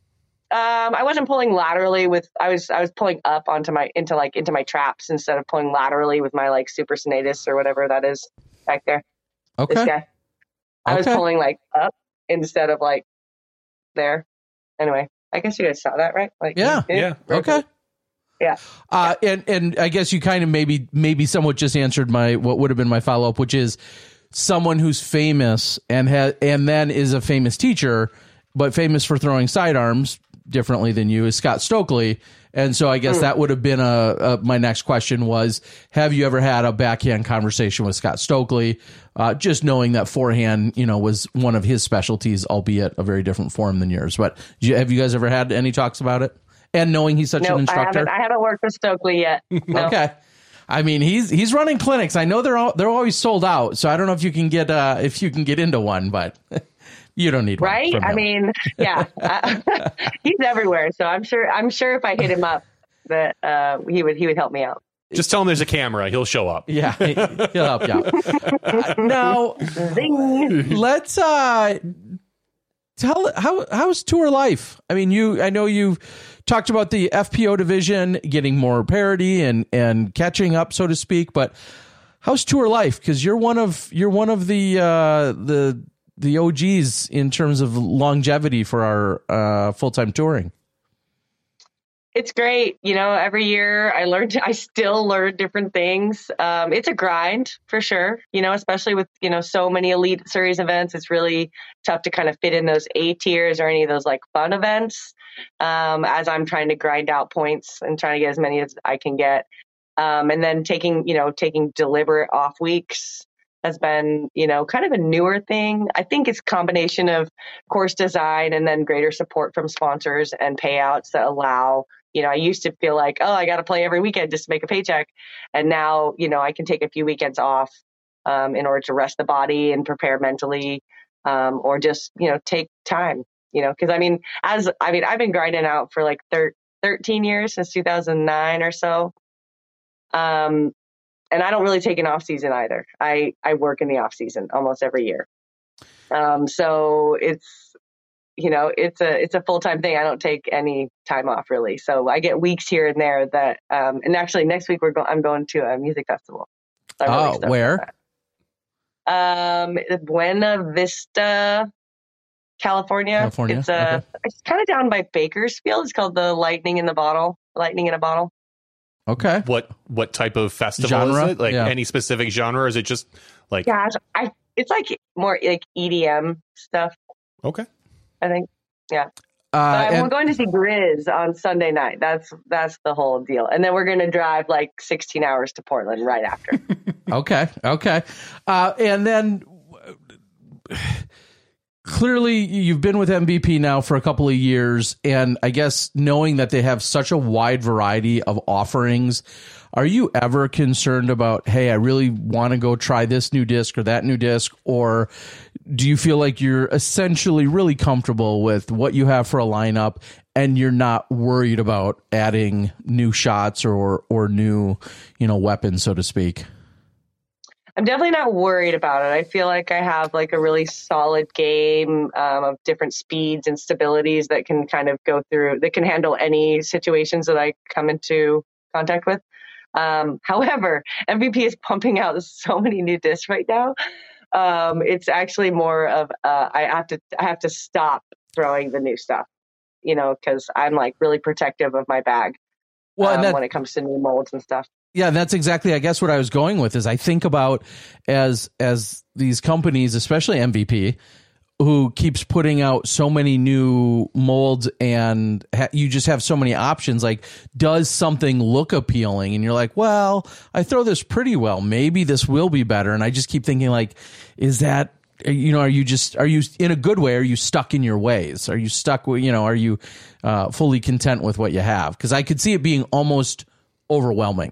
I wasn't pulling laterally with, I was, I was pulling up onto my, into like, into my traps instead of pulling laterally with my like super senatus or whatever that is back there. Okay. This guy. I okay. was pulling like up instead of like there. Anyway, I guess you guys saw that, right? Like, yeah, yeah, okay, yeah. Uh, yeah. And and I guess you kind of maybe maybe somewhat just answered my what would have been my follow up, which is someone who's famous and ha- and then is a famous teacher, but famous for throwing sidearms differently than you is Scott Stokely. And so I guess mm. that would have been a, a my next question was, have you ever had a backhand conversation with Scott Stokely? Uh, just knowing that forehand, you know, was one of his specialties, albeit a very different form than yours. But you, have you guys ever had any talks about it? And knowing he's such nope, an instructor? I haven't, I haven't worked with Stokely yet. No. Okay. I mean, he's he's running clinics. I know they're all, they're always sold out. So I don't know if you can get uh, if you can get into one, but you don't need one. Right? I mean, yeah, uh, he's everywhere. So I'm sure I'm sure if I hit him up, that uh, he would he would help me out. Just tell him there's a camera. He'll show up. Yeah, he'll help you out. Uh, now, let's uh, tell how how's tour life. I mean, you. I know you've talked about the F P O division getting more parity and and catching up, so to speak. But how's tour life? Because you're one of you're one of the uh, the the O Gs in terms of longevity for our uh, full time touring. It's great. You know, every year I learned, I still learn different things. Um, it's a grind for sure, you know, especially with, you know, so many elite series events. It's really tough to kind of fit in those A tiers or any of those like fun events um, as I'm trying to grind out points and trying to get as many as I can get. Um, and then taking, you know, taking deliberate off weeks has been, you know, kind of a newer thing. I think it's a combination of course design and then greater support from sponsors and payouts that allow. You know, I used to feel like, oh, I got to play every weekend just to make a paycheck. And now, you know, I can take a few weekends off um, in order to rest the body and prepare mentally um, or just, you know, take time, you know, because I mean, as I mean, I've been grinding out for like thir- thirteen years since two thousand nine or so. Um, and I don't really take an off season either. I, I work in the off season almost every year. Um, so it's, you know, it's a it's a full time thing. I don't take any time off really, so I get weeks here and there. That um, and actually next week we're going. I'm going to a music festival. So oh, really where? Um, Buena Vista, California. California. It's uh, okay. It's kind of down by Bakersfield. It's called the Lightning in the Bottle. Lightning in a Bottle. Okay. What what type of festival genre? is it? Like yeah. any specific genre? Or is it just like? Gosh, I it's like more like E D M stuff. Okay. I think, yeah. Uh, but and, we're going to see Grizz on Sunday night. That's that's the whole deal. And then we're going to drive like sixteen hours to Portland right after. okay, okay. Uh, and then clearly you've been with M V P now for a couple of years, and I guess knowing that they have such a wide variety of offerings, are you ever concerned about, hey, I really want to go try this new disc or that new disc, or do you feel like you're essentially really comfortable with what you have for a lineup and you're not worried about adding new shots or or new, you know, weapons, so to speak? I'm definitely not worried about it. I feel like I have like a really solid game um, of different speeds and stabilities that can kind of go through, that can handle any situations that I come into contact with. Um, however, M V P is pumping out so many new discs right now. Um, it's actually more of uh, I have to I have to stop throwing the new stuff, you know, because I'm like really protective of my bag well, um, that- when it comes to new molds and stuff. Yeah, that's exactly, I guess, what I was going with is I think about as as these companies, especially M V P, who keeps putting out so many new molds and ha- you just have so many options. Like, does something look appealing? And you're like, well, I throw this pretty well. Maybe this will be better. And I just keep thinking, like, is that, you know, are you just, are you in a good way? Are you stuck in your ways? Are you stuck with, you know, are you uh, fully content with what you have? Because I could see it being almost overwhelming.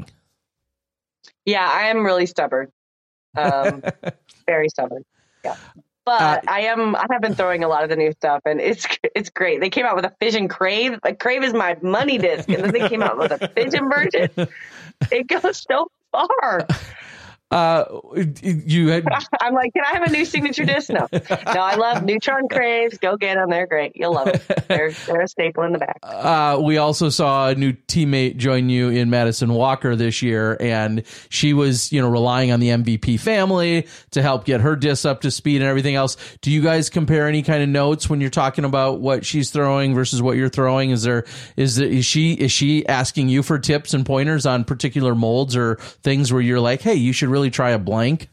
Yeah, I am really stubborn. Um, very stubborn. Yeah. But uh, I am. I have been throwing a lot of the new stuff, and it's it's great. They came out with a Fission Crave. Like Crave is my money disc, and then they came out with a Fission version. It goes so far. Uh, you had. I'm like, can I have a new signature disc? No, no. I love Neutron Craves. Go get them. They're great. You'll love them. They're they're a staple in the back. Uh, we also saw a new teammate join you in Madison Walker this year, and she was, you know, relying on the M V P family to help get her discs up to speed and everything else. Do you guys compare any kind of notes when you're talking about what she's throwing versus what you're throwing? Is there is there, is she is she asking you for tips and pointers on particular molds or things where you're like, hey, you should really try a blank?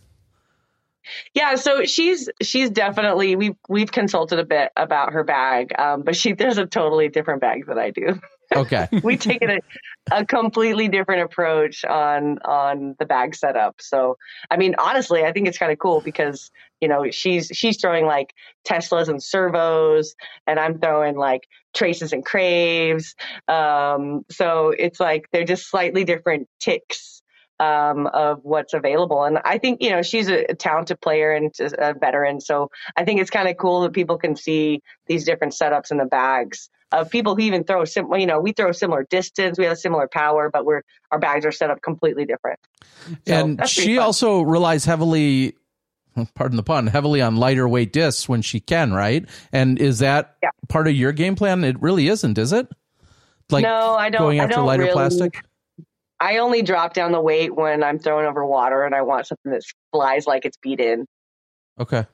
Yeah, so she's she's definitely we've we've consulted a bit about her bag, um, but she there's a totally different bag than I do. Okay, we've taken a, a completely different approach on on the bag setup. So I mean, honestly, I think it's kind of cool because you know she's she's throwing like Teslas and servos, and I'm throwing like traces and craves. Um, so it's like they're just slightly different ticks um, of what's available. And I think, you know, she's a, a talented player and a veteran. So I think it's kind of cool that people can see these different setups in the bags of people who even throw similar, you know, we throw similar distance, we have a similar power, but we're, our bags are set up completely different. So and she also relies heavily, pardon the pun, heavily on lighter weight discs when she can, right? And is that yeah. part of your game plan? It really isn't, is it? Like no, I don't, going after I don't lighter really, plastic? I only drop down the weight when I'm throwing over water and I want something that flies like it's beat in. Okay.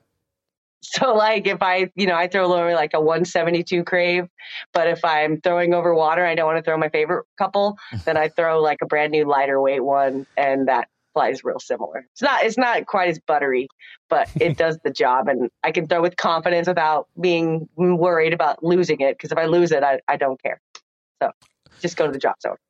So like if I, you know, I throw over like a one seventy-two crave, but if I'm throwing over water, I don't want to throw my favorite couple, then I throw like a brand new lighter weight one and that flies real similar. It's not, it's not quite as buttery, but it does the job and I can throw with confidence without being worried about losing it. Cause if I lose it, I, I don't care. So just go to the drop zone.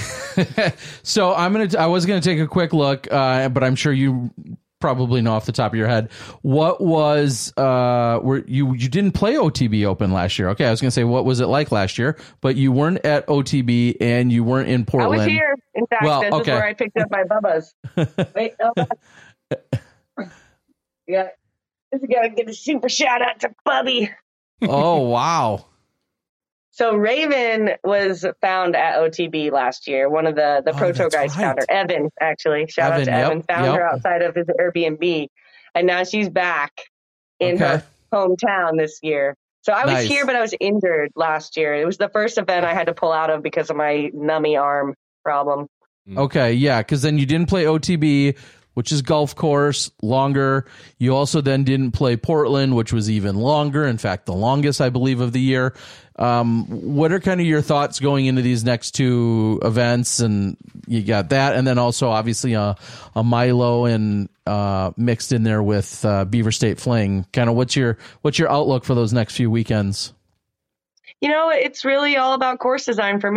So I'm going to, I was going to take a quick look, uh, but I'm sure you probably know off the top of your head. What was, uh, were you, you didn't play O T B Open last year. Okay. I was going to say, what was it like last year, but you weren't at O T B and you weren't in Portland. I was here. In fact, well, this okay. is where I picked up my Bubba's. Wait, no. Yeah. This is going to give a super shout out to Bubby. Oh, wow. So Raven was found at O T B last year. One of the, the oh, Pro Tour guys right. found her. Evan, actually. Shout Evan, out to yep, Evan. Found yep. her outside of his Airbnb. And now she's back in okay. her hometown this year. So I was nice. here, but I was injured last year. It was the first event I had to pull out of because of my nummy arm problem. Okay, yeah, because then you didn't play O T B, which is golf course, longer. You also then didn't play Portland, which was even longer. In fact, the longest, I believe, of the year. Um, what are kind of your thoughts going into these next two events? And you got that, and then also obviously a, a Milo and uh, mixed in there with uh, Beaver State Fling. Kind of what's your what's your outlook for those next few weekends? You know, it's really all about course design for me.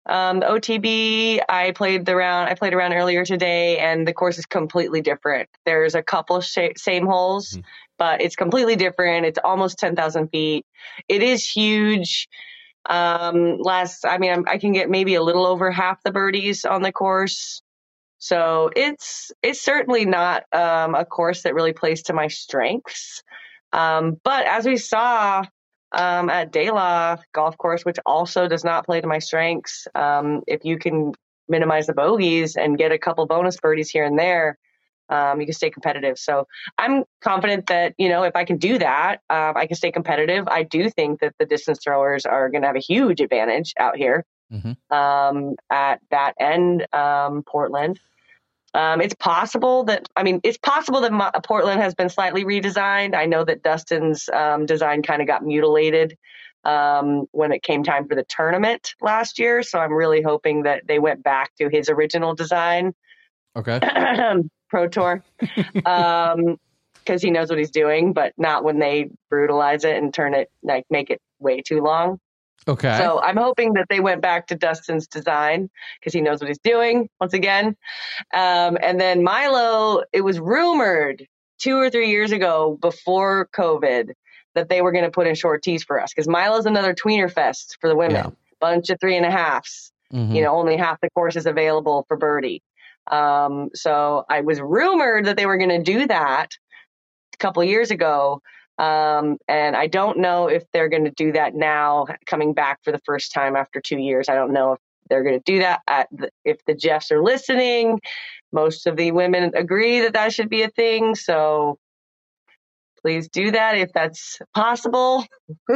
Um, the O T B, I played the round, I played around earlier today, and the course is completely different. There's a couple sh- same holes, mm-hmm. but it's completely different. It's almost ten thousand feet. It is huge. Um, last, I mean, I'm, I can get maybe a little over half the birdies on the course. So it's, it's certainly not, um, a course that really plays to my strengths. Um, but as we saw, um, at De La golf course, which also does not play to my strengths, um, if you can minimize the bogeys and get a couple bonus birdies here and there, Um, you can stay competitive. So I'm confident that, you know, if I can do that, um, I can stay competitive. I do think that the distance throwers are going to have a huge advantage out here mm-hmm. um, at that end, um, Portland. Um, it's possible that, I mean, it's possible that my, Portland has been slightly redesigned. I know that Dustin's um, design kind of got mutilated um, when it came time for the tournament last year. So I'm really hoping that they went back to his original design. Okay. Pro Tour, um, because he knows what he's doing, but not when they brutalize it and turn it, like make it way too long. Okay. So I'm hoping that they went back to Dustin's design because he knows what he's doing once again. Um, and then Milo, it was rumored two or three years ago before COVID that they were going to put in short tees for us because Milo's another tweener fest for the women, yeah. bunch of three and a halves. Mm-hmm. You know, only half the course is available for birdie. Um, so I was rumored that they were going to do that a couple of years ago. Um, and I don't know if they're going to do that now, coming back for the first time after two years. I don't know if they're going to do that. At the, if the Jeffs are listening, most of the women agree that that should be a thing. So please do that if that's possible.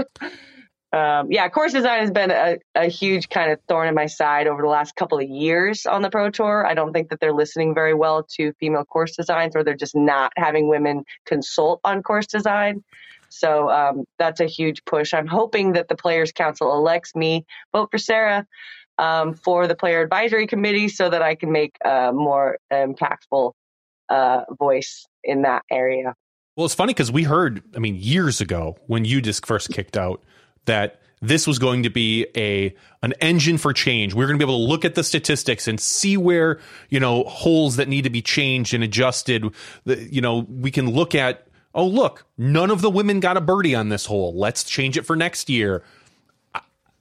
Um, yeah, course design has been a, a huge kind of thorn in my side over the last couple of years on the Pro Tour. I don't think that they're listening very well to female course designs, or they're just not having women consult on course design. So um, that's a huge push. I'm hoping that the Players Council elects me, vote for Sarah, um, for the Player Advisory Committee so that I can make a more impactful uh, voice in that area. Well, it's funny because we heard, I mean, years ago when UDisc first kicked out, that this was going to be a an engine for change. We're going to be able to look at the statistics and see where, you know, holes that need to be changed and adjusted. The, you know, we can look at, oh, look, none of the women got a birdie on this hole. Let's change it for next year. I,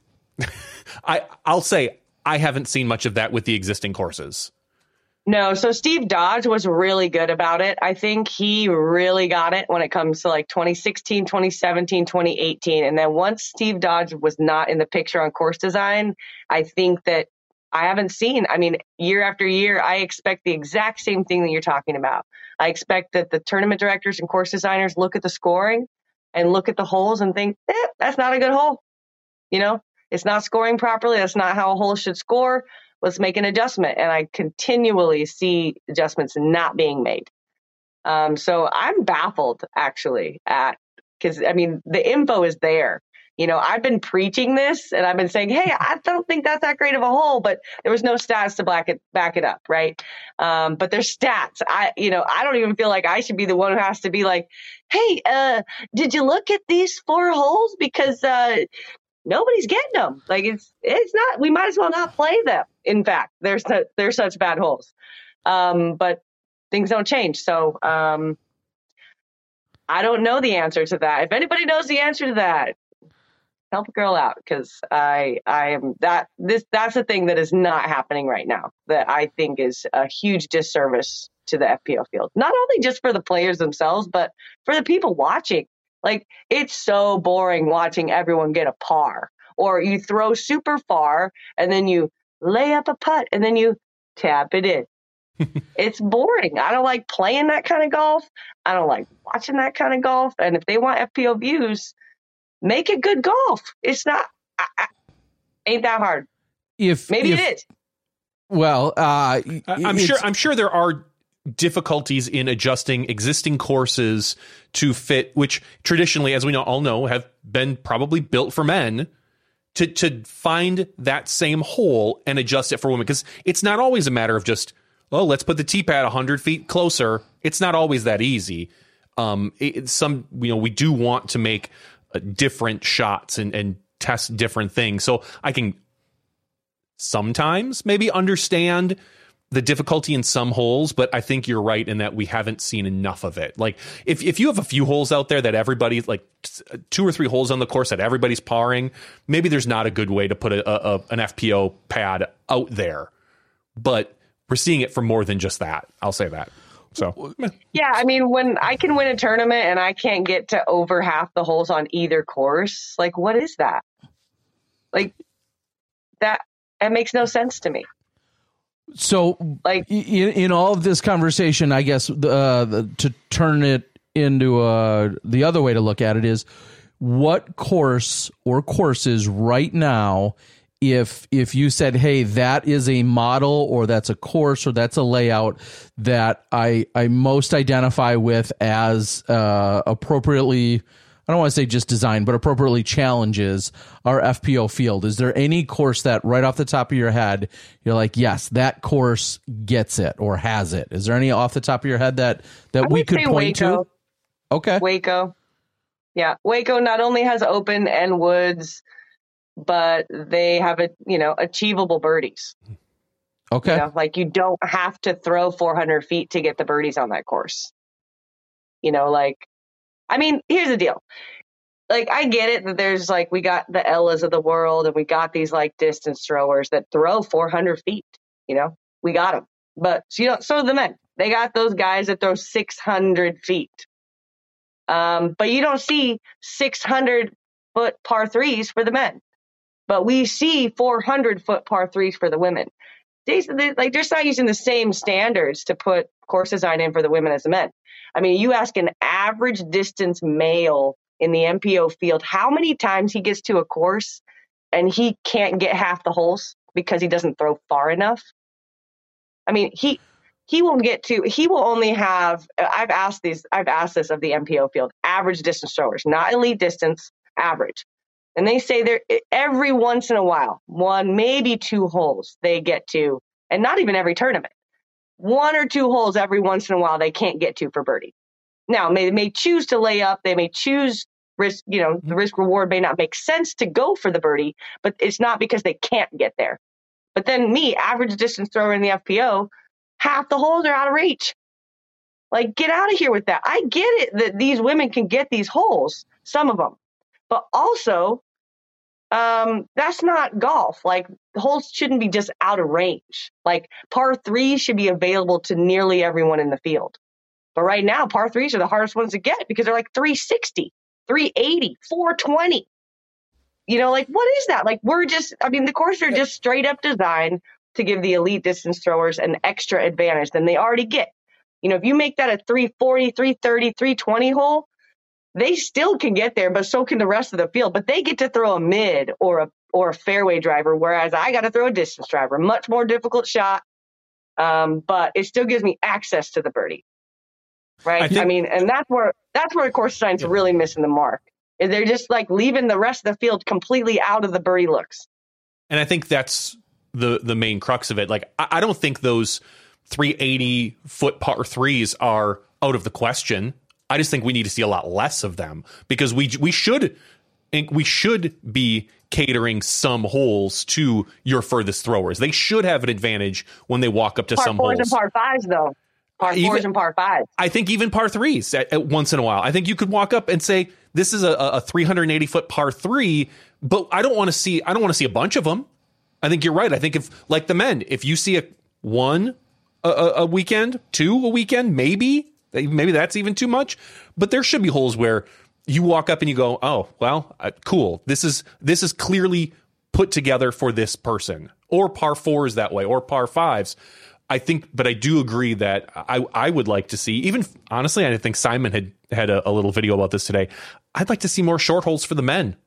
I I'll say I haven't seen much of that with the existing courses. No, so Steve Dodge was really good about it. I think he really got it when it comes to like twenty sixteen, twenty seventeen, twenty eighteen. And then once Steve Dodge was not in the picture on course design, I think that I haven't seen, I mean, year after year, I expect the exact same thing that you're talking about. I expect that the tournament directors and course designers look at the scoring and look at the holes and think, eh, that's not a good hole. You know, it's not scoring properly. That's not how a hole should score. Let's make an adjustment. And I continually see adjustments not being made. Um, so I'm baffled, actually, at because, I mean, the info is there. You know, I've been preaching this and I've been saying, hey, I don't think that's that great of a hole, but there was no stats to back it, back it up, right? Um, but there's stats. I, you know, I don't even feel like I should be the one who has to be like, hey, uh, did you look at these four holes? Because uh, nobody's getting them. Like, it's it's not, we might as well not play them. In fact, they're, su- they're such bad holes. Um, but things don't change. So um, I don't know the answer to that. If anybody knows the answer to that, help a girl out, because I I am that this that's the thing that is not happening right now that I think is a huge disservice to the F P O field. Not only just for the players themselves, but for the people watching. Like, it's so boring watching everyone get a par, or you throw super far and then you lay up a putt and then you tap it in. It's boring. I don't like playing that kind of golf. I don't like watching that kind of golf. And if they want F P O views, make it good golf. It's not, I, I, ain't that hard. If maybe if, it is. Well, uh, I'm sure. I'm sure there are difficulties in adjusting existing courses to fit, which traditionally, as we know, all know, have been probably built for men. To to find that same hole and adjust it for women, because it's not always a matter of just, oh, let's put the tee pad one hundred feet closer. It's not always that easy. Um, it, some you know we do want to make different shots and, and test different things. So I can sometimes, maybe understand the difficulty in some holes, but I think you're right in that we haven't seen enough of it. Like if, if you have a few holes out there that everybody's like two or three holes on the course that everybody's parring, maybe there's not a good way to put a, a an F P O pad out there, but we're seeing it for more than just that. I'll say that. So yeah, I mean, when I can win a tournament and I can't get to over half the holes on either course, like what is that? Like that, that makes no sense to me. So, like in, in all of this conversation, I guess uh, the, to turn it into uh, the other way to look at it is, what course or courses right now, if if you said, hey, that is a model or that's a course or that's a layout that I I most identify with as uh, appropriately, I don't want to say just design, but appropriately challenges our F P O field. Is there any course that right off the top of your head, you're like, yes, that course gets it or has it? Is there any off the top of your head that, that we could point Waco. to? Okay. Waco. Yeah. Waco not only has open and woods, but they have a, you know, achievable birdies. Okay. You know, like you don't have to throw four hundred feet to get the birdies on that course. You know, like, I mean, here's the deal. Like, I get it that there's like, we got the Ellas of the world and we got these like distance throwers that throw four hundred feet, you know, we got them. But, you know, so do the men. They got those guys that throw six hundred feet. Um, but you don't see six hundred foot par threes for the men. But we see four hundred foot par threes for the women. They, they, like, they're not using the same standards to put course design in for the women as the men. I mean, you ask an average distance male in the M P O field how many times he gets to a course and he can't get half the holes because he doesn't throw far enough. I mean, he he won't get to, he will only have, I've asked these, I've asked this of the M P O field, average distance throwers, not elite distance, average. And they say they're every once in a while, one, maybe two holes they get to, and not even every tournament. One or two holes every once in a while they can't get to for birdie. Now, they may choose to lay up. They may choose risk, you know, the risk reward may not make sense to go for the birdie, but it's not because they can't get there. But then me, average distance thrower in the F P O, half the holes are out of reach. Like, get out of here with that. I get it that these women can get these holes, some of them, but also um, that's not golf. Like, the holes shouldn't be just out of range. Like, par threes should be available to nearly everyone in the field. But right now, par threes are the hardest ones to get because they're like three sixty, three eighty, four twenty. You know, like, what is that? Like, we're just, I mean, the courses are just straight up designed to give the elite distance throwers an extra advantage than they already get. You know, if you make that a three forty, three thirty, three twenty hole, they still can get there, but so can the rest of the field. But they get to throw a mid or a or a fairway driver, whereas I got to throw a distance driver. Much more difficult shot, um, but it still gives me access to the birdie. Right? I, think, I mean, and that's where that's where course design's yeah. really missing the mark. Is they're just like leaving the rest of the field completely out of the birdie looks. And I think that's the the main crux of it. Like, I, I don't think those three eighty foot par threes are out of the question. I just think we need to see a lot less of them because we we should we should be catering some holes to your furthest throwers. They should have an advantage when they walk up to par some fours holes. And par fives, though. Par even, fours and par fives. I think even par threes at, at once in a while. I think you could walk up and say, this is a, a three eighty foot par three, but I don't want to see I don't want to see a bunch of them. I think you're right. I think if, like the men, if you see a one a, a weekend, two a weekend, maybe, maybe that's even too much. But there should be holes where you walk up and you go, oh, well, uh, cool. This is this is clearly put together for this person, or par fours that way, or par fives. I think, but I do agree that I, I would like to see, even honestly, I think Simon had had a, a little video about this today. I'd like to see more short holes for the men.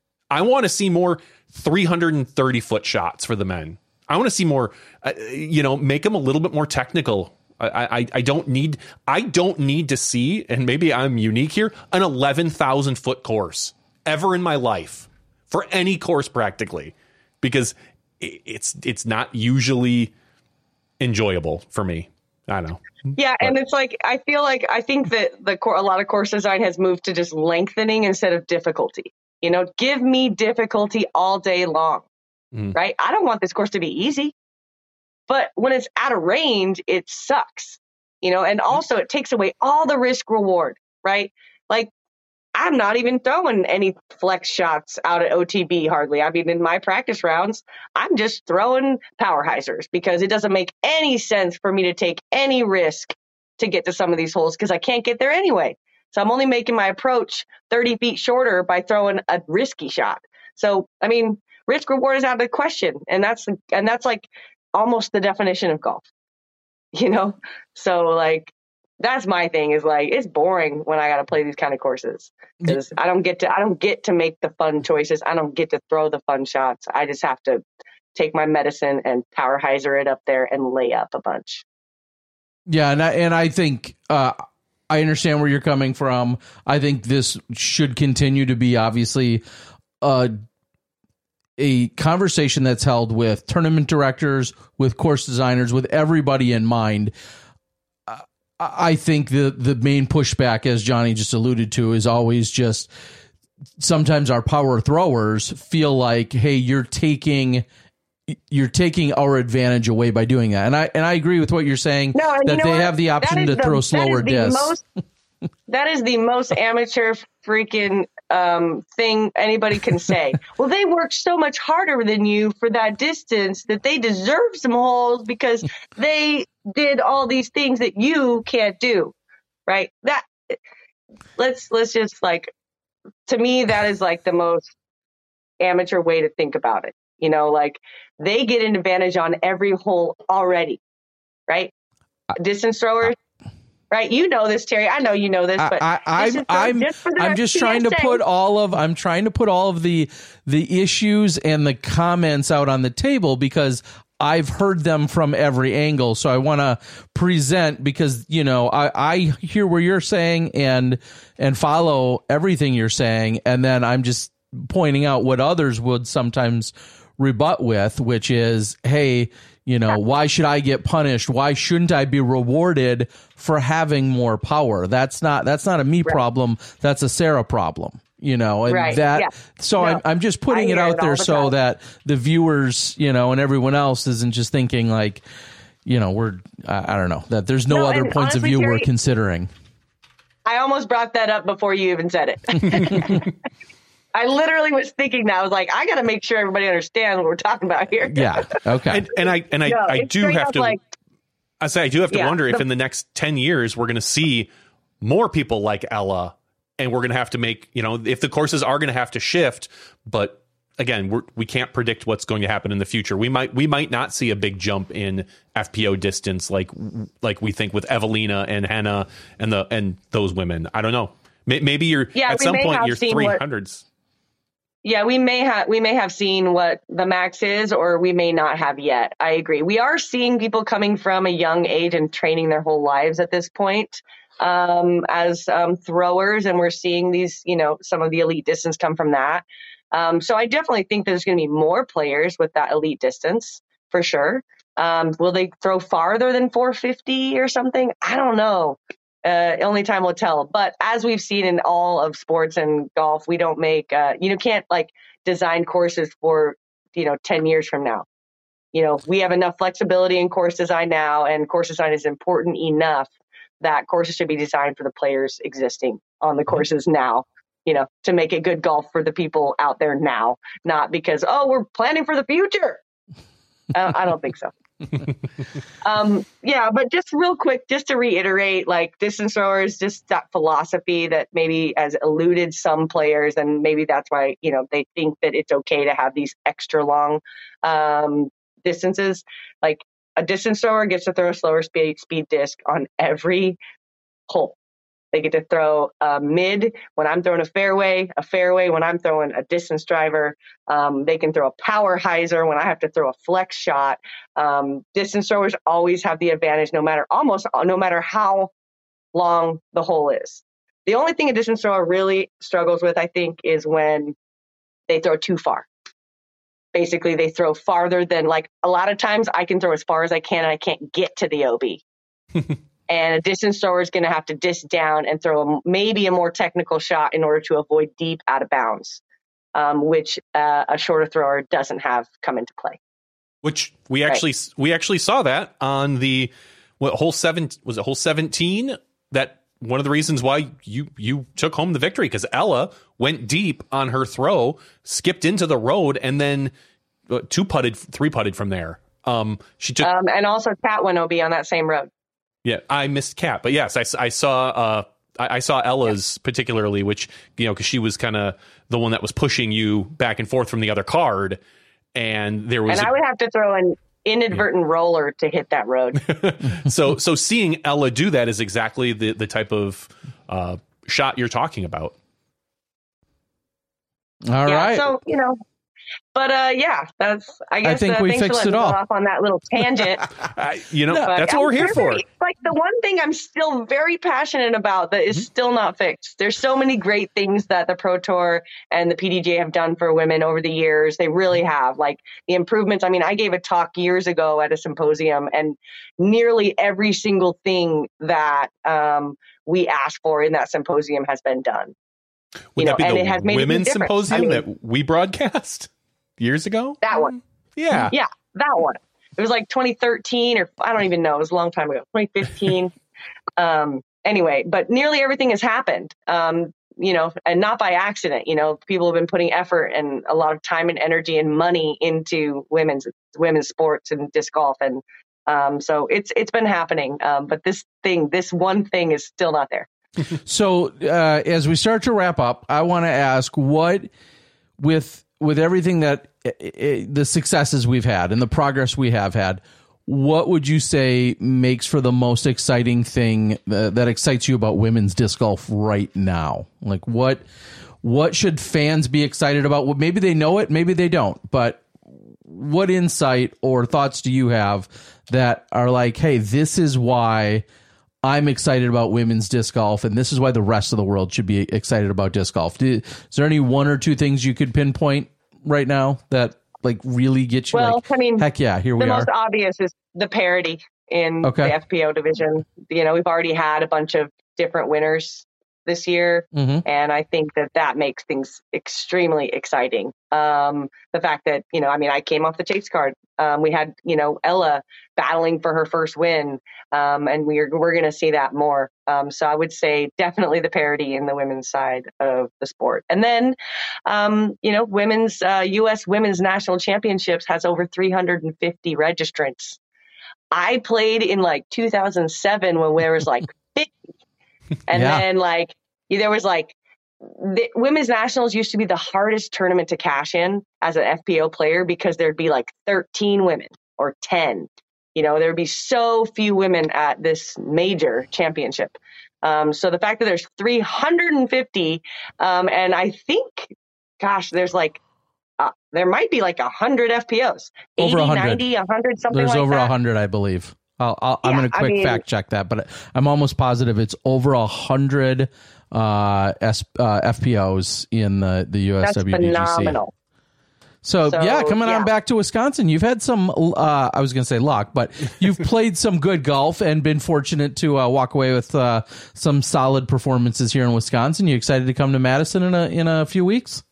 I want to see more three thirty foot shots for the men. I want to see more, uh, you know, make them a little bit more technical. I, I, I don't need, I don't need to see, and maybe I'm unique here, an eleven thousand foot course ever in my life for any course practically, because it's, it's not usually enjoyable for me. I don't know. Yeah. But. And it's like, I feel like, I think that the core, a lot of course design has moved to just lengthening instead of difficulty. You know, give me difficulty all day long. mm. right? I don't want this course to be easy, but when it's out of range, it sucks, you know, and also it takes away all the risk reward, right? Like, I'm not even throwing any flex shots out at O T B hardly. I mean, in my practice rounds, I'm just throwing power hyzers because it doesn't make any sense for me to take any risk to get to some of these holes because I can't get there anyway. So I'm only making my approach thirty feet shorter by throwing a risky shot. So, I mean, risk reward is out of the question. And that's, and that's like almost the definition of golf, you know? So like, that's my thing is like, it's boring when I got to play these kind of courses because I don't get to, I don't get to make the fun choices. I don't get to throw the fun shots. I just have to take my medicine and power hyzer it up there and lay up a bunch. Yeah. And I, and I think, uh, I understand where you're coming from. I think this should continue to be obviously uh, a conversation that's held with tournament directors, with course designers, with everybody in mind. I think the the main pushback, as Johnny just alluded to, is always just sometimes our power throwers feel like, hey, you're taking you're taking our advantage away by doing that. And I and I agree with what you're saying, no, that you know they what? have the option to the, throw slower discs. Most, that is the most amateur freaking um, thing anybody can say. Well, they worked so much harder than you for that distance that they deserve some holes because they did all these things that you can't do, right? That let's let's just like, to me, that is like the most amateur way to think about it. You know, like they get an advantage on every hole already, right? Distance throwers. Right, you know this, Terry. I know you know this, but I, I, I'm I'm just, I'm just trying to put all of I'm trying to put all of the the issues and the comments out on the table because I've heard them from every angle. So I want to present because you know I, I hear what you're saying and and follow everything you're saying, and then I'm just pointing out what others would sometimes rebut with, which is, hey, you know, why should I get punished? Why shouldn't I be rewarded for having more power? That's not that's not a me right. problem. That's a Sarah problem, you know, and right. that. Yeah. So no, I'm, I'm just putting it out there the so time. that the viewers, you know, and everyone else isn't just thinking like, you know, we're I, I don't know that there's no, no other points honestly, of view Terry, we're considering. I almost brought that up before you even said it. I literally was thinking that. I was like, I got to make sure everybody understands what we're talking about here. Yeah. Okay. And, and I and I, no, I do have to. Like, I say I do have to yeah, wonder the, if in the next ten years we're going to see more people like Ella, and we're going to have to make, you know, if the courses are going to have to shift. But again, we're, we can't predict what's going to happen in the future. We might we might not see a big jump in F P O distance like like we think with Evelina and Hannah and the and those women. I don't know. Maybe you're yeah, at some point you're three hundreds. Yeah, we may have we may have seen what the max is, or we may not have yet. I agree. We are seeing people coming from a young age and training their whole lives at this point um, as um, throwers, and we're seeing these, you know, some of the elite distance come from that. Um, so I definitely think there's going to be more players with that elite distance for sure. Um, will they throw farther than four fifty or something? I don't know. Uh, only time will tell. But as we've seen in all of sports and golf, we don't make, uh, you know, can't like design courses for, you know, ten years from now. You know, we have enough flexibility in course design now, and course design is important enough that courses should be designed for the players existing on the courses now, you know, to make it good golf for the people out there now, not because, oh, we're planning for the future. uh, I don't think so. um, yeah, but just real quick, just to reiterate, like distance throwers, just that philosophy that maybe has eluded some players, and maybe that's why, you know, they think that it's okay to have these extra long um, distances. Like a distance thrower gets to throw a slower speed speed disc on every hole. They get to throw a mid when I'm throwing a fairway, a fairway when I'm throwing a distance driver. Um, they can throw a power hyzer when I have to throw a flex shot. Um, distance throwers always have the advantage, no matter almost no matter how long the hole is. The only thing a distance thrower really struggles with, I think, is when they throw too far. Basically, they throw farther than, like, a lot of times I can throw as far as I can and I can't get to the O B. And a distance thrower is going to have to disc down and throw a, maybe a more technical shot in order to avoid deep out of bounds. um, which uh, a shorter thrower doesn't have come into play. Which we actually right. we actually saw that on the what hole seven was it hole seventeen, that one of the reasons why you you took home the victory, because Ella went deep on her throw, skipped into the road, and then two putted, three putted from there. Um, she took um, and also Kat Winobi on that same road. Yeah, I missed Kat, but yes, I, I saw uh, I, I saw Ella's yeah. particularly, which, you know, because she was kind of the one that was pushing you back and forth from the other card. And there was, and a, I would have to throw an inadvertent yeah. roller to hit that road. so, so seeing Ella do that is exactly the the type of uh, shot you're talking about. All yeah, right. So you know, but uh, yeah, that's. I guess I think uh, we thanks fixed for it letting me all go off on that little tangent. uh, you know, but that's what we're here for. Like the one thing I'm still very passionate about that is mm-hmm. still not fixed. There's so many great things that the Pro Tour and the P D G A have done for women over the years. They really have, like the improvements. I mean, I gave a talk years ago at a symposium, and nearly every single thing that um, we asked for in that symposium has been done. Would you that know, and be it has the made women's a difference. symposium I mean, that we broadcast years ago? That one. Yeah. Yeah, that one. It was like twenty thirteen, or I don't even know. It was a long time ago, twenty fifteen. um, anyway, but nearly everything has happened, um, you know, and not by accident. You know, people have been putting effort and a lot of time and energy and money into women's women's sports and disc golf. And um, so it's it's been happening. Um, but this thing, this one thing is still not there. So uh, as we start to wrap up, I want to ask what with with everything that uh, the successes we've had and the progress we have had, what would you say makes for the most exciting thing uh, that excites you about women's disc golf right now? Like what what should fans be excited about? Well, maybe they know it, maybe they don't, but what insight or thoughts do you have that are like, hey, this is why I'm excited about women's disc golf, and this is why the rest of the world should be excited about disc golf? Is there any one or two things you could pinpoint right now that like really get you well, like, I mean, heck yeah, here we are. The are? most obvious is the parity in okay. the F P O division. You know, we've already had a bunch of different winners this year, mm-hmm. and I think that that makes things extremely exciting. Um, the fact that, you know, I mean, I came off the chase card. Um, we had, you know, Ella battling for her first win, um, and we're we're going to see that more. Um, so I would say definitely the parity in the women's side of the sport. And then, um, you know, women's uh, U S Women's National Championships has over three hundred fifty registrants. I played in like two thousand seven when there was like fifty. And yeah. then like there was like the women's nationals used to be the hardest tournament to cash in as an F P O player because there'd be like thirteen women or ten. You know, there'd be so few women at this major championship. Um, so the fact that there's three hundred fifty, um, and I think, gosh, there's like, uh, there might be like one hundred F P Os. Over eighty, one hundred. ninety, one hundred, something there's like that. There's over one hundred, I believe. I'll, I'll, yeah, I'm going to quick I mean, fact check that, but I'm almost positive it's over one hundred uh, S, uh, F P Os in the, the U S W D G C. That's phenomenal. So, so yeah, coming yeah. on back to Wisconsin, you've had some, uh, I was going to say luck, but you've played some good golf and been fortunate to uh, walk away with uh, some solid performances here in Wisconsin. You excited to come to Madison in a in a few weeks?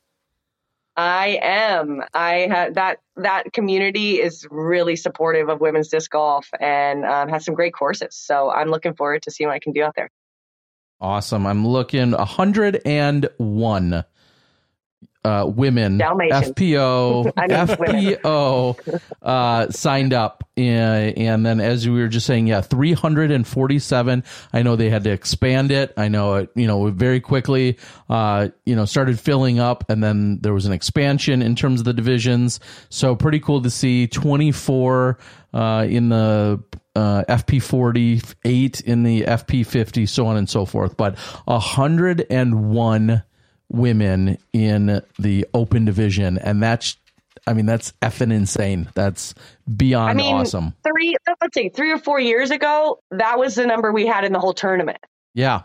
I am. I had that that community is really supportive of women's disc golf and um, has some great courses. So I'm looking forward to seeing what I can do out there. Awesome. I'm looking one hundred one uh, women Dalmatian. F P O F P O uh, signed up, and, and then as we were just saying, yeah, three hundred forty-seven. I know they had to expand it. I know it, you know, very quickly, uh, you know, started filling up, and then there was an expansion in terms of the divisions. So pretty cool to see twenty-four uh, in the uh, F P forty, eight in the F P fifty, so on and so forth. But one hundred one women in the open division, and that's, I mean, that's effing insane. That's beyond I mean, awesome. Three, let's see, three or four years ago, that was the number we had in the whole tournament. Yeah.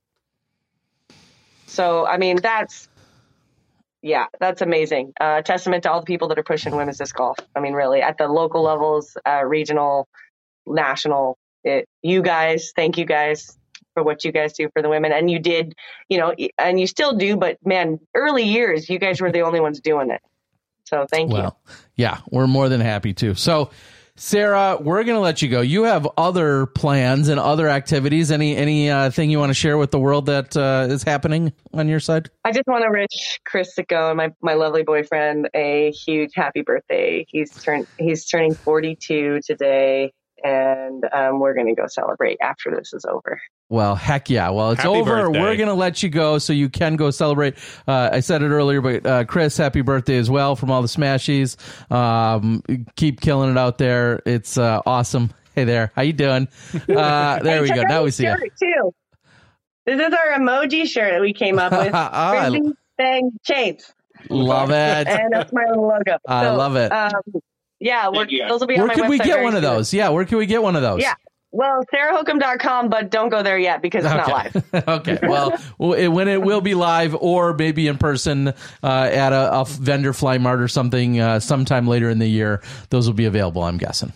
So, I mean, that's, yeah, that's amazing. Uh, testament to all the people that are pushing women's disc golf. I mean, really, at the local levels, uh, regional, national. It, you guys, thank you guys for what you guys do for the women. And you did, you know, and you still do, but man, early years, you guys were the only ones doing it. So thank well, you. Yeah, we're more than happy to. So, Sarah, we're going to let you go. You have other plans and other activities. Any any uh, thing you want to share with the world that uh, is happening on your side? I just want to wish Chris Sicko, my my lovely boyfriend, a huge happy birthday. He's turn he's turning forty-two today, and um, we're going to go celebrate after this is over. Well, heck yeah. Well, it's Happy over. birthday. We're going to let you go so you can go celebrate. Uh, I said it earlier, but uh, Chris, happy birthday as well from all the Smashies. Um, keep killing it out there. It's uh, awesome. Hey there. How you doing? Uh, there Hey, we check go. out Now we this see you. shirt, too. This is our emoji shirt that we came up with. I Frizzy Bang Chains. love it. And that's my little logo. I So, on it. Um, yeah, we're, those will be on Where my can we website get very one of soon. those? Yeah, where can we get one of those? Yeah. Well, sarah hokum dot com, but don't go there yet because it's not live. Okay. Well, well, it, when it will be live or maybe in person uh, at a, a vendor fly mart or something uh, sometime later in the year, those will be available, I'm guessing.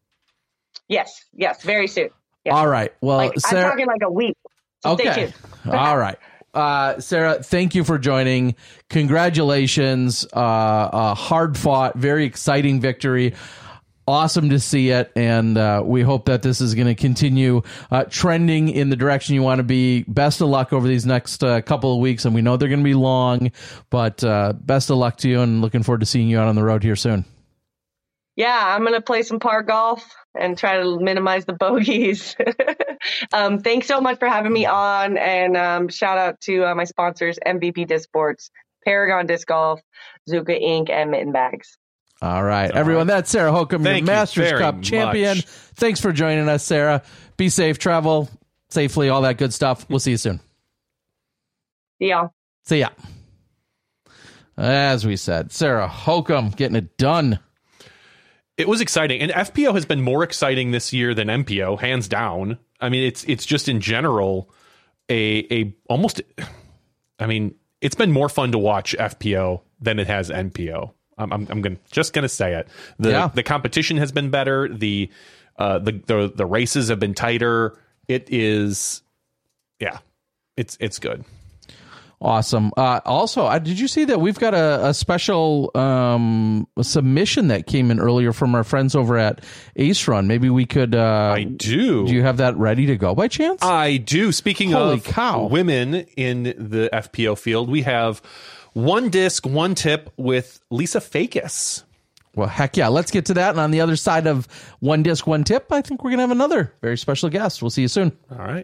Yes, yes, very soon. Yes. All right. Well, Like, Sarah. I'm talking like a week. So Okay. Stay tuned. All right. Uh, Sarah, thank you for joining. Congratulations. Uh, a hard fought, very exciting victory. Awesome to see it. And uh, we hope that this is going to continue uh, trending in the direction you want to be. Best of luck over these next uh, couple of weeks. And we know they're going to be long, but uh, best of luck to you and looking forward to seeing you out on the road here soon. Yeah, I'm going to play some par golf and try to minimize the bogeys. um, thanks so much for having me on. And um, shout out to uh, my sponsors, M V P Disc Sports, Paragon Disc Golf, Zuka Incorporated, and Mitten Bags. All right, everyone. That's Sarah Hokum, Thank your you Masters very Cup champion. much. Thanks for joining us, Sarah. Be safe, travel safely, all that good stuff. We'll see you soon. See y'all. See ya. As we said, Sarah Hokum getting it done. It was exciting, and F P O has been more exciting this year than M P O, hands down. I mean, it's it's just in general a a almost. I mean, it's been more fun to watch F P O than it has N P O. I'm I'm, I'm gonna, just gonna say it. The Yeah. the competition has been better. The uh the, the the races have been tighter. It is, yeah, it's it's good. Awesome. Uh, also, uh, did you see that we've got a, a special um, submission that came in earlier from our friends over at Ace Run? Maybe we could. Uh, I do. Do you have that ready to go by chance? I do. Speaking Holy of cow. women in the F P O field, we have one disc, one tip with Lisa Fakis. Well, heck yeah. Let's get to that. And on the other side of one disc, one tip, I think we're going to have another very special guest. We'll see you soon. All right.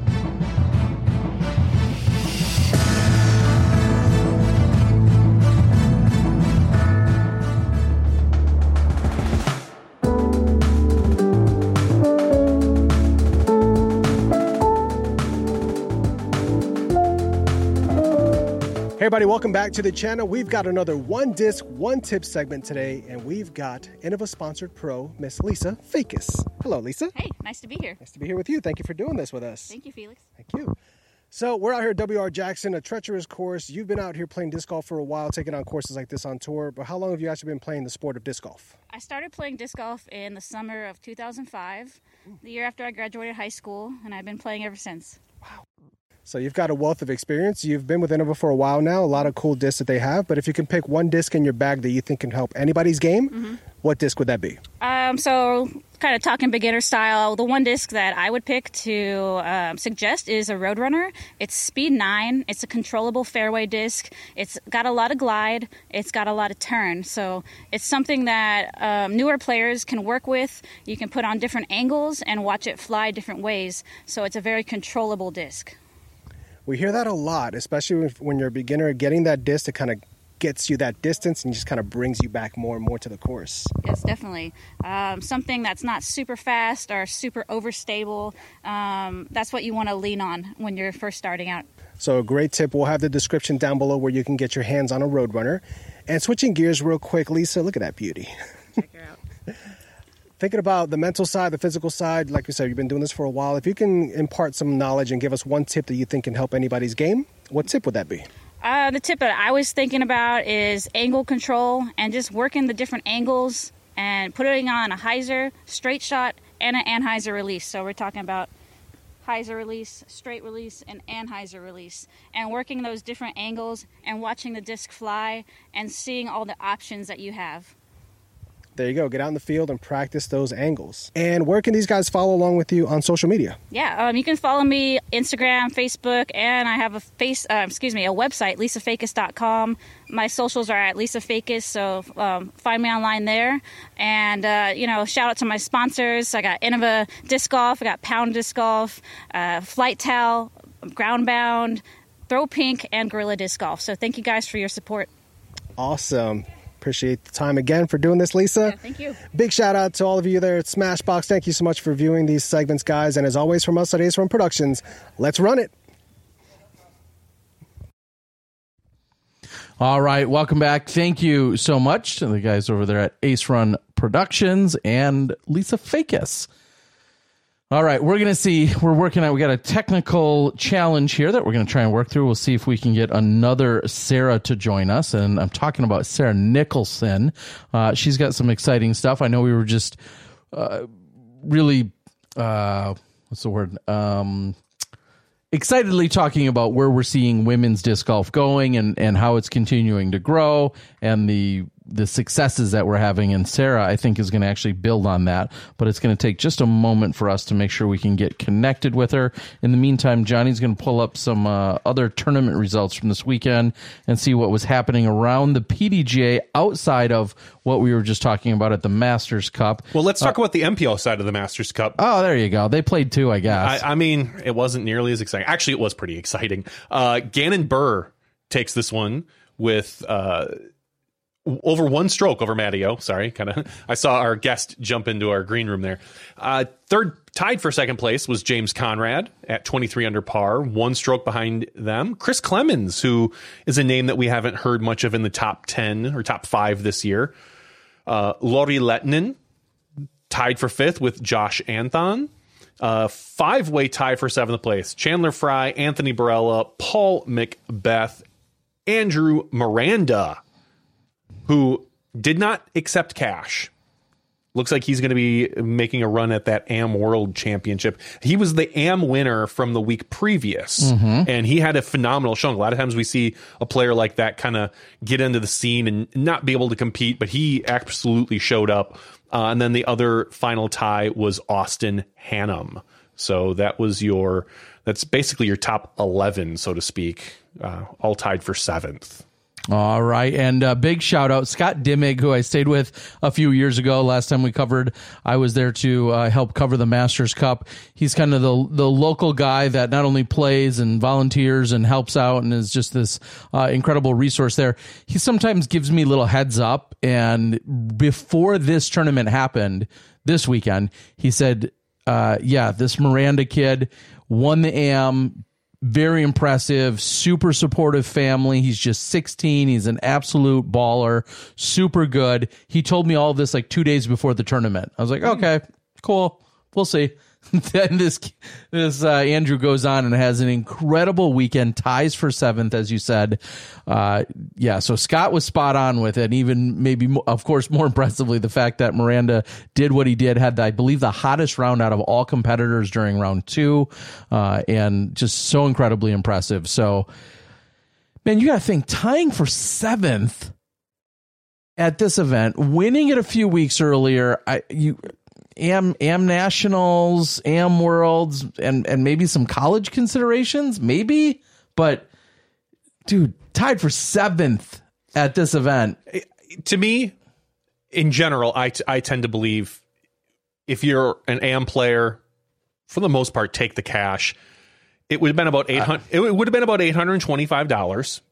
Hey everybody, welcome back to the channel. We've got another one disc, one tip segment today, and we've got Innova sponsored pro, Miss Lisa Fakis. Hello, Lisa. Hey, nice to be here. Nice to be here with you. Thank you for doing this with us. Thank you, Felix. Thank you. So we're out here at W R Jackson, a treacherous course. You've been out here playing disc golf for a while, taking on courses like this on tour, but how long have you actually been playing the sport of disc golf? I started playing disc golf in the summer of two thousand five, the year after I graduated high school, and I've been playing ever since. So you've got a wealth of experience. You've been with Innova for a while now, a lot of cool discs that they have, but if you can pick one disc in your bag that you think can help anybody's game, mm-hmm. what disc would that be? Um, so kind of talking beginner style, the one disc that I would pick to um, suggest is a Roadrunner. It's speed nine. It's a controllable fairway disc. It's got a lot of glide. It's got a lot of turn. So it's something that um, newer players can work with. You can put on different angles and watch it fly different ways. So it's a very controllable disc. We hear that a lot, especially when you're a beginner. Getting that disc that kind of gets you that distance and just kind of brings you back more and more to the course. Yes, definitely. Um, something that's not super fast or super overstable. Um, that's what you want to lean on when you're first starting out. So a great tip. We'll have the description down below where you can get your hands on a Roadrunner. And switching gears real quick, Lisa, look at that beauty. Check her out. Thinking about the mental side, the physical side, like you said, you've been doing this for a while. If you can impart some knowledge and give us one tip that you think can help anybody's game, what tip would that be? Uh, the tip that I was thinking about is angle control and just working the different angles and putting on a hyzer, straight shot, and an anhyzer release. So we're talking about hyzer release, straight release, and anhyzer release. And working those different angles and watching the disc fly and seeing all the options that you have. There you go. Get out in the field and practice those angles. And where can these guys follow along with you on social media? Yeah, um, you can follow me Instagram, Facebook, and I have a face. Uh, excuse me, a website, lisa fakis dot com. My socials are at Lisa Fakis, so um, find me online there. And uh, you know, shout out to my sponsors. I got Innova Disc Golf, I got Pound Disc Golf, uh, Flight Towel, Groundbound, Throw Pink, and Gorilla Disc Golf. So thank you guys for your support. Awesome. Appreciate the time again for doing this, Lisa. Yeah, thank you. Big shout out to all of you there at Smashbox. Thank you so much for viewing these segments, guys. And as always, from us at Ace Run Productions, let's run it. All right, welcome back. Thank you so much to the guys over there at Ace Run Productions and Lisa Fakis. All right, we're going to see, we're working out, we got a technical challenge here that we're going to try and work through. We'll see if we can get another Sarah to join us. And I'm talking about Sarah Nicholson. Uh, she's got some exciting stuff. I know we were just uh, really, uh, what's the word? Um, excitedly talking about where we're seeing women's disc golf going and, and how it's continuing to grow and the the successes that we're having. And Sarah, I think, is going to actually build on that. But it's going to take just a moment for us to make sure we can get connected with her. In the meantime, Johnny's going to pull up some uh, other tournament results from this weekend and see what was happening around the P D G A outside of what we were just talking about at the Masters Cup. Well, let's talk uh, about the M P O side of the Masters Cup. Oh, there you go. They played too, I guess. I, I mean, it wasn't nearly as exciting. Actually, it was pretty exciting. Uh, Gannon Buhr takes this one with... Uh, over one stroke over Matteo. Sorry, kind of. I saw our guest jump into our green room there. Uh, third, tied for second place was James Conrad at twenty-three under par, one stroke behind them. Chris Clemens, who is a name that we haven't heard much of in the top ten or top five this year. Uh, Lori Lettinen tied for fifth with Josh Anthon. Uh, five-way tie for seventh place. Chandler Fry, Anthony Barella, Paul McBeth, Andrew Miranda, who did not accept cash. Looks like he's going to be making a run at that A M World Championship. He was the A M winner from the week previous, mm-hmm. and he had a phenomenal showing. A lot of times we see a player like that kind of get into the scene and not be able to compete, but he absolutely showed up. Uh, and then the other final tie was Austin Hannum. So that was your, that's basically your top eleven, so to speak, uh, all tied for seventh. All right, and uh, big shout out Scott Dimig, who I stayed with a few years ago. Last time we covered, I was there to uh, help cover the Masters Cup. He's kind of the the local guy that not only plays and volunteers and helps out and is just this uh, incredible resource there. He sometimes gives me little heads up, and before this tournament happened this weekend, he said, uh, yeah, this Miranda kid won the A M. Very impressive, super supportive family. He's just sixteen. He's an absolute baller, super good. He told me all of this like two days before the tournament. I was like, okay, cool. We'll see. Then this this uh, Andrew goes on and has an incredible weekend, ties for seventh, as you said. Uh, yeah, so Scott was spot on with it. And even maybe, of course, more impressively, the fact that Miranda did what he did, had, I believe, the hottest round out of all competitors during round two, uh, and just so incredibly impressive. So, man, you got to think, tying for seventh at this event, winning it a few weeks earlier, I you. Am Am Nationals, Am Worlds, and and maybe some college considerations, maybe. But dude, tied for seventh at this event. To me, in general, I t- I tend to believe if you're an A M player, for the most part, take the cash. It would have been about eight hundred. Uh, it would have been about eight hundred and twenty-five dollars.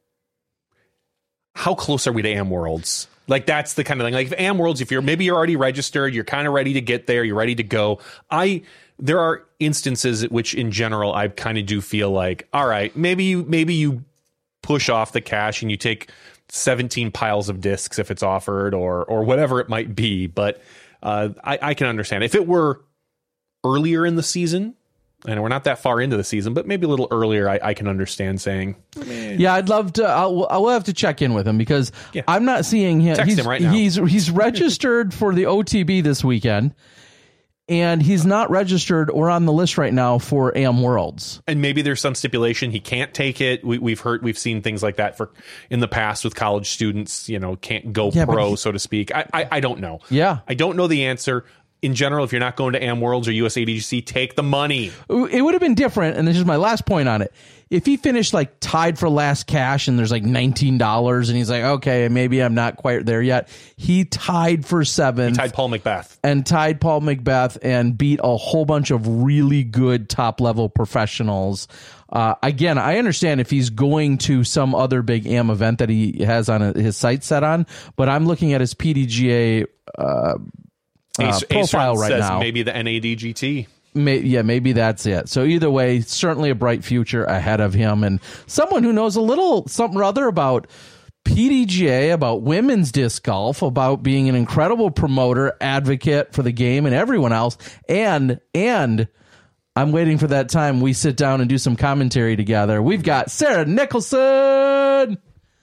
How close are we to A M Worlds? Like, that's the kind of thing. Like, if A M Worlds, if you're maybe you're already registered, you're kind of ready to get there, you're ready to go. I there are instances at which, in general, I kind of do feel like, all right, maybe you maybe you push off the cash and you take seventeen piles of discs if it's offered, or or whatever it might be. But uh, I, I can understand if it were earlier in the season. And we're not that far into the season, but maybe a little earlier, I, I can understand saying, eh. Yeah, I'd love to. I'll, I'll have to check in with him because yeah. I'm not seeing him. Text he's, him right now. He's he's registered for the O T B this weekend, and he's not registered or on the list right now for A M Worlds. And maybe there's some stipulation he can't take it. We, we've heard, we've seen things like that for in the past with college students. You know, can't go Yeah, pro, he, so to speak. I, I I don't know. Yeah, I don't know the answer. In general, if you're not going to A M Worlds or U S A D G C, take the money. It would have been different, and this is my last point on it. If he finished like tied for last cash and there's like nineteen dollars and he's like, okay, maybe I'm not quite there yet. He tied for seventh. He tied Paul McBeth. And tied Paul McBeth and beat a whole bunch of really good top-level professionals. Uh, again, I understand if he's going to some other big A M event that he has on a, his sights set on, but I'm looking at his P D G A uh Uh, Ace, profile Ace right says now. Maybe the N A D G T. May, yeah, maybe that's it. So either way, certainly a bright future ahead of him, and someone who knows a little something or other about P D G A, about women's disc golf, about being an incredible promoter, advocate for the game and everyone else. And and I'm waiting for that time we sit down and do some commentary together. We've got Sarah Nicholson.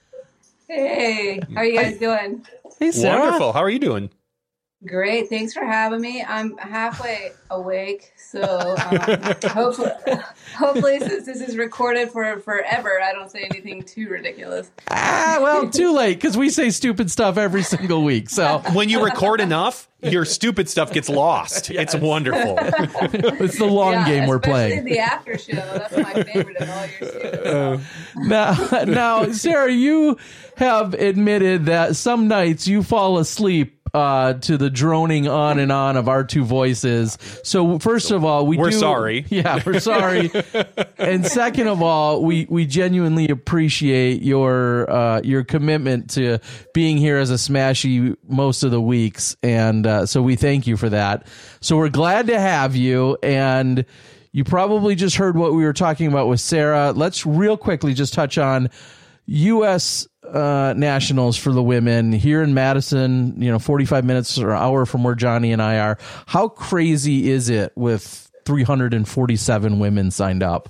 Hey, how are you guys doing? Hey, Sarah. Wonderful. How are you doing? Great. Thanks for having me. I'm halfway awake, so um, hopefully, hopefully, since this is recorded for forever, I don't say anything too ridiculous. Ah, well, too late, because we say stupid stuff every single week. So when you record enough, your stupid stuff gets lost. Yes. It's wonderful. It's the long yeah, game we're playing. Especially the after show. That's my favorite of all your shows. Now, now, Sarah, you have admitted that some nights you fall asleep uh, to the droning on and on of our two voices. So first of all, we we're do, sorry. Yeah, we're sorry. And second of all, we, we genuinely appreciate your uh, your commitment to being here as a Smashy most of the weeks. And uh, so we thank you for that. So we're glad to have you. And you probably just heard what we were talking about with Sarah. Let's real quickly just touch on U S uh, nationals for the women here in Madison, you know, forty-five minutes or an hour from where Johnny and I are. How crazy is it with three hundred forty-seven women signed up?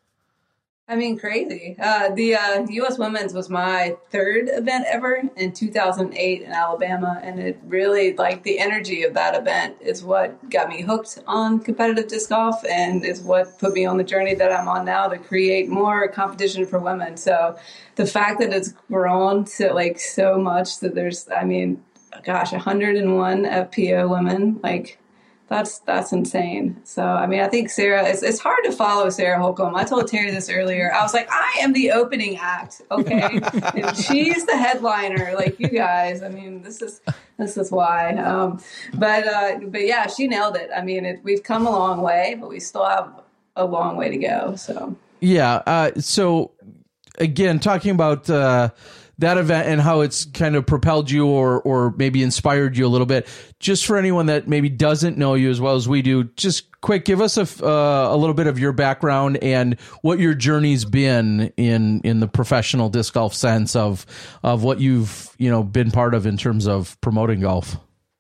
I mean, crazy. Uh, the uh, U S Women's was my third event ever in two thousand eight in Alabama. And it really, like, the energy of that event is what got me hooked on competitive disc golf and is what put me on the journey that I'm on now to create more competition for women. So the fact that it's grown to, like, so much that there's, I mean, gosh, one hundred one F P O women, like, That's that's insane. So, I mean, I think Sarah, it's, it's hard to follow Sarah Holcomb. I told Terry this earlier. I was like, I am the opening act, okay? And she's the headliner, like you guys. I mean, this is this is why. Um, but, uh, but yeah, she nailed it. I mean, it, we've come a long way, but we still have a long way to go. So, yeah. Uh, so, again, talking about uh, that event and how it's kind of propelled you or or maybe inspired you a little bit. Just for anyone that maybe doesn't know you as well as we do, just quick, give us a, uh, a little bit of your background and what your journey's been in in the professional disc golf sense of of what you've, you know, been part of in terms of promoting golf.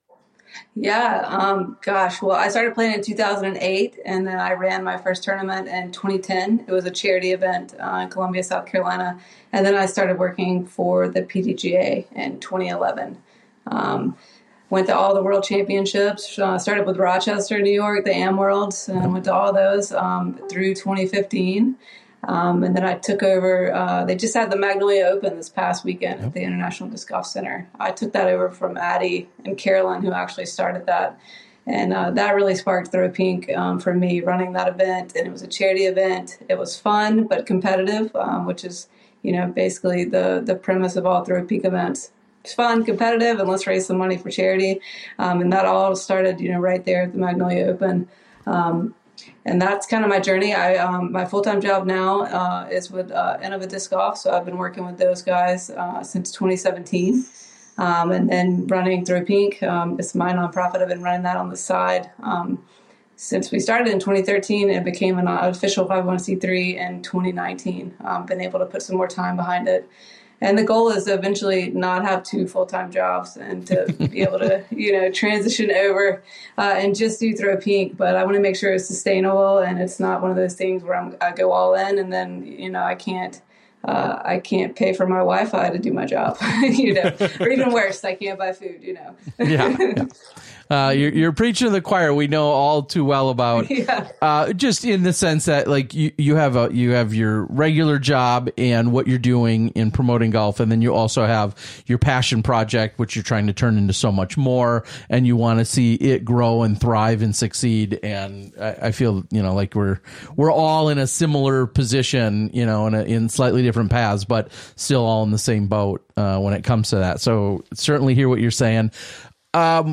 Yeah, um, gosh, well, I started playing in two thousand eight, and then I ran my first tournament in twenty ten. It was a charity event uh, in Columbia, South Carolina, and then I started working for the P D G A in twenty eleven. Um, went to all the world championships, uh, started with Rochester, New York, the A M Worlds, and went to all those um, through twenty fifteen. Um, and then I took over, uh, they just had the Magnolia Open this past weekend at the International Disc Golf Center. I took that over from Addie and Carolyn, who actually started that. And uh, that really sparked Throw Pink um, for me, running that event. And it was a charity event. It was fun, but competitive, um, which is, you know, basically the, the premise of all Throw Pink events. It's fun, competitive, and let's raise some money for charity. Um, and that all started, you know, right there at the Magnolia Open. Um, And that's kind of my journey. I um, my full-time job now uh, is with uh, Innova Disc Golf, so I've been working with those guys uh, since twenty seventeen. Um, and then running Throw Pink, um, it's my nonprofit. I've been running that on the side um, since we started in twenty thirteen and became an official five oh one c three in twenty nineteen. Um, been able to put some more time behind it. And the goal is to eventually not have two full-time jobs and to be able to, you know, transition over uh, and just do Throw Pink. But I want to make sure it's sustainable and it's not one of those things where I'm, I go all in and then, you know, I can't uh, I can't pay for my Wi-Fi to do my job, you know, or even worse, I can't buy food, you know. yeah. yeah. Uh, you're, you're preaching to the choir. We know all too well about, yeah. uh, just in the sense that like you, you have a, you have your regular job and what you're doing in promoting golf. And then you also have your passion project, which you're trying to turn into so much more. And you want to see it grow and thrive and succeed. And I, I feel, you know, like we're, we're all in a similar position, you know, in a, in slightly different paths, but still all in the same boat, uh, when it comes to that. So certainly hear what you're saying. Um,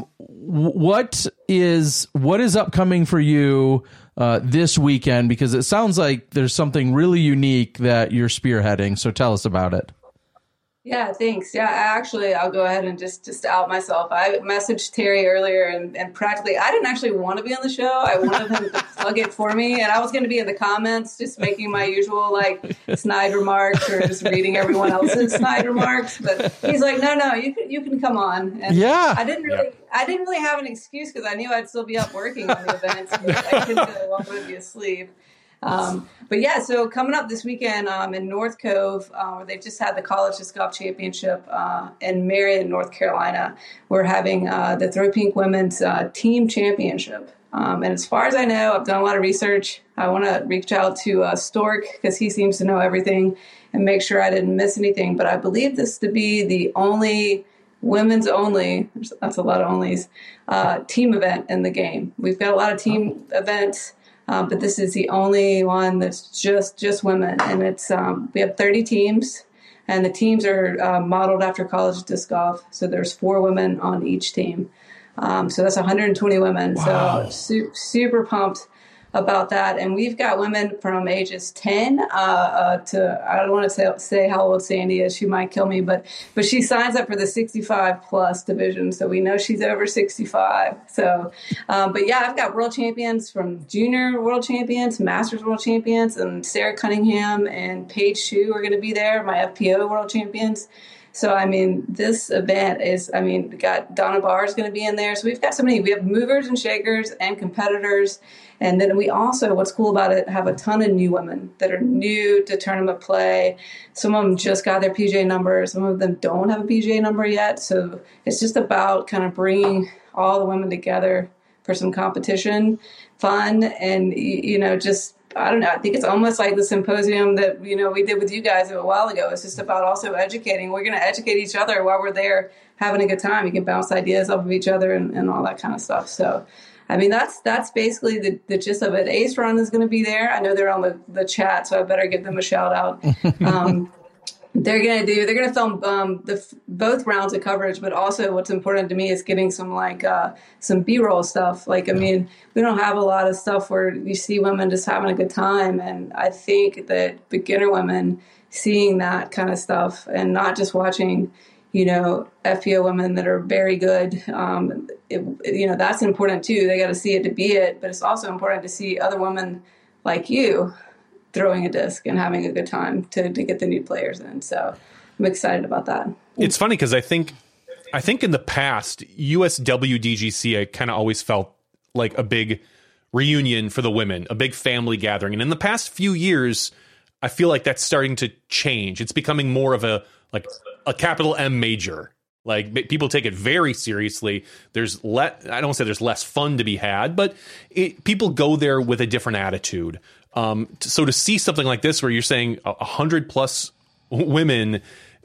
what is, what is upcoming for you, uh, this weekend? Because it sounds like there's something really unique that you're spearheading. So tell us about it. Yeah, thanks. Yeah, actually, I'll go ahead and just, just out myself. I messaged Terry earlier and, and practically, I didn't actually want to be on the show. I wanted him to plug it for me. And I was going to be in the comments, just making my usual like snide remarks or just reading everyone else's snide remarks. But he's like, no, no, you can, you can come on. And yeah. I didn't really, yeah. I didn't really have an excuse because I knew I'd still be up working on the events. I couldn't really want to be asleep. Um, but yeah, so coming up this weekend um, in North Cove, uh, where they just had the College Disc Golf Championship uh, in Marion, North Carolina, we're having uh, the Throw Pink Women's uh, Team Championship. Um, and as far as I know, I've done a lot of research. I want to reach out to uh, Stork because he seems to know everything and make sure I didn't miss anything. But I believe this to be the only women's only, that's a lot of onlys, uh, team event in the game. We've got a lot of team events. Um, but this is the only one that's just just women, and it's um, we have thirty teams, and the teams are uh, modeled after college disc golf. So there's four women on each team, um, so that's one hundred twenty women. Wow. So su- super pumped about that, and we've got women from ages ten uh, uh, to I don't want to say, say how old Sandy is. She might kill me, but but she signs up for the sixty-five plus division, so we know she's over sixty-five. So, um, but yeah, I've got world champions from junior world champions, masters world champions, and Sarah Cunningham and Paige Shue are going to be there. My F P O world champions. So, I mean, this event is, I mean, we got Donna Barr is going to be in there. So we've got so many, we have movers and shakers and competitors. And then we also, what's cool about it, have a ton of new women that are new to tournament play. Some of them just got their P G A number. Some of them don't have a P G A number yet. So it's just about kind of bringing all the women together for some competition, fun, and, you know, just, I don't know. I think it's almost like the symposium that, you know, we did with you guys a while ago. It's just about also educating. We're going to educate each other while we're there having a good time. You can bounce ideas off of each other and, and all that kind of stuff. So, I mean, that's that's basically the, the gist of it. Ace Run is going to be there. I know they're on the, the chat, so I better give them a shout out. Um, they're going to do, they're going to film um, the both rounds of coverage, but also what's important to me is getting some like uh, some B-roll stuff. Like, I mean, we don't have a lot of stuff where you see women just having a good time. And I think that beginner women seeing that kind of stuff and not just watching, you know, F P O women that are very good, um, it, you know, that's important too. They got to see it to be it, but it's also important to see other women like you throwing a disc and having a good time to, to get the new players in. So I'm excited about that. It's funny because I think, I think in the past, U S W D G C, I kind of always felt like a big reunion for the women, a big family gathering. And in the past few years, I feel like that's starting to change. It's becoming more of a, like a capital M major. Like people take it very seriously. There's let I don't say there's less fun to be had, but it, people go there with a different attitude. Um, so to see something like this, where you're saying a hundred plus women,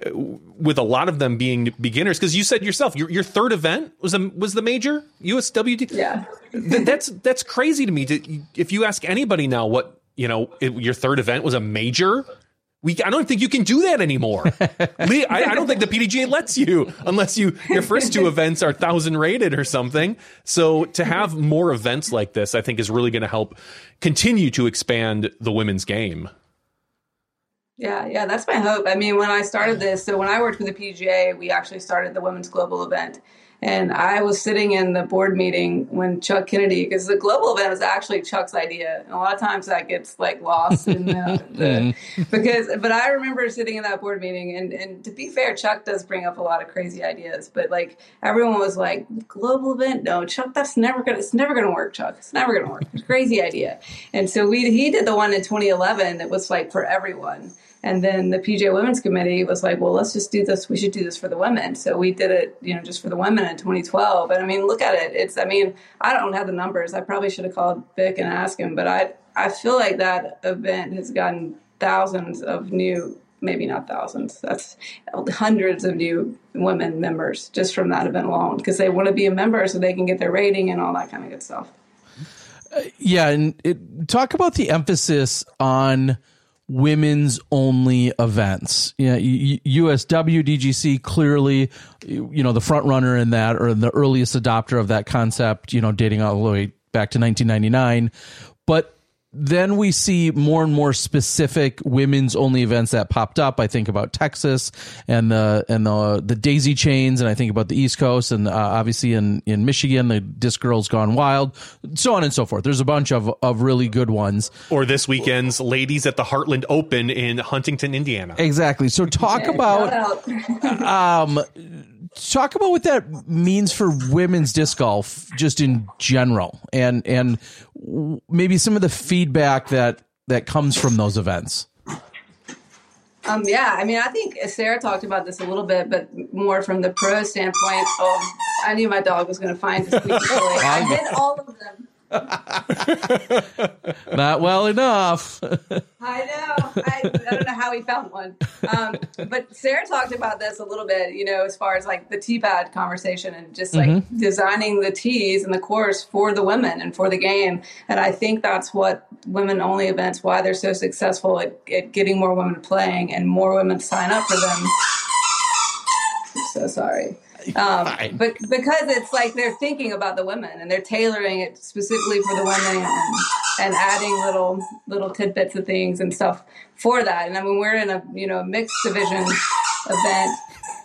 with a lot of them being beginners, because you said yourself, your your third event was a, was the major U S W D. Yeah, Th- that's that's crazy to me. To, if you ask anybody now, what you know, it, your third event was a major. We, I don't think you can do that anymore. Lee, I, I don't think the P D G A lets you unless you your first two events are thousand rated or something. So to have more events like this, I think is really going to help continue to expand the women's game. Yeah, yeah, that's my hope. I mean, when I started this, so when I worked for the P G A, we actually started the Women's Global event. And I was sitting in the board meeting when Chuck Kennedy, because the global event was actually Chuck's idea. And a lot of times that gets like lost in the, the because, but I remember sitting in that board meeting and, and to be fair, Chuck does bring up a lot of crazy ideas, but like everyone was like, global event? No, Chuck, that's never going to, it's never going to work, Chuck. It's never going to work. It's a crazy idea. And so we, he did the one in twenty eleven that was like for everyone. And then the P G A Women's Committee was like, well, let's just do this. We should do this for the women. So we did it, you know, just for the women in twenty twelve. And I mean, look at it. It's, I mean, I don't have the numbers. I probably should have called Vic and asked him, but I, I feel like that event has gotten thousands of new, maybe not thousands, that's hundreds of new women members just from that event alone, because they want to be a member so they can get their rating and all that kind of good stuff. Uh, yeah. And it, talk about the emphasis on women's only events. Yeah, you know, U S W D G C clearly, you know, the front runner in that, or the earliest adopter of that concept, you know, dating all the way back to nineteen ninety-nine. But then we see more and more specific women's only events that popped up. I think about Texas and the and the the daisy chains, and I think about the East Coast, and uh, obviously in in Michigan, the Disc Girls Gone Wild, so on and so forth. There's a bunch of of really good ones. Or this weekend's ladies at the Heartland Open in Huntington, Indiana. Exactly. So talk about um talk about what that means for women's disc golf just in general, and and maybe some of the feedback that that comes from those events. Um, yeah, I mean, I think Sarah talked about this a little bit, but more from the pro standpoint. Oh, I knew my dog was going to find this squeaky toy. I hit all of them. Not well enough. I know. I, I don't know how he found one. Um, but Sarah talked about this a little bit, you know, as far as like the T-pad conversation and just like mm-hmm. designing the tees and the course for the women and for the game. And I think that's what women only events, why they're so successful at, at getting more women playing and more women sign up for them. I'm so sorry. Um, but because it's like they're thinking about the women and they're tailoring it specifically for the women and, and adding little little tidbits of things and stuff for that. And I mean, we're in a you know mixed division event.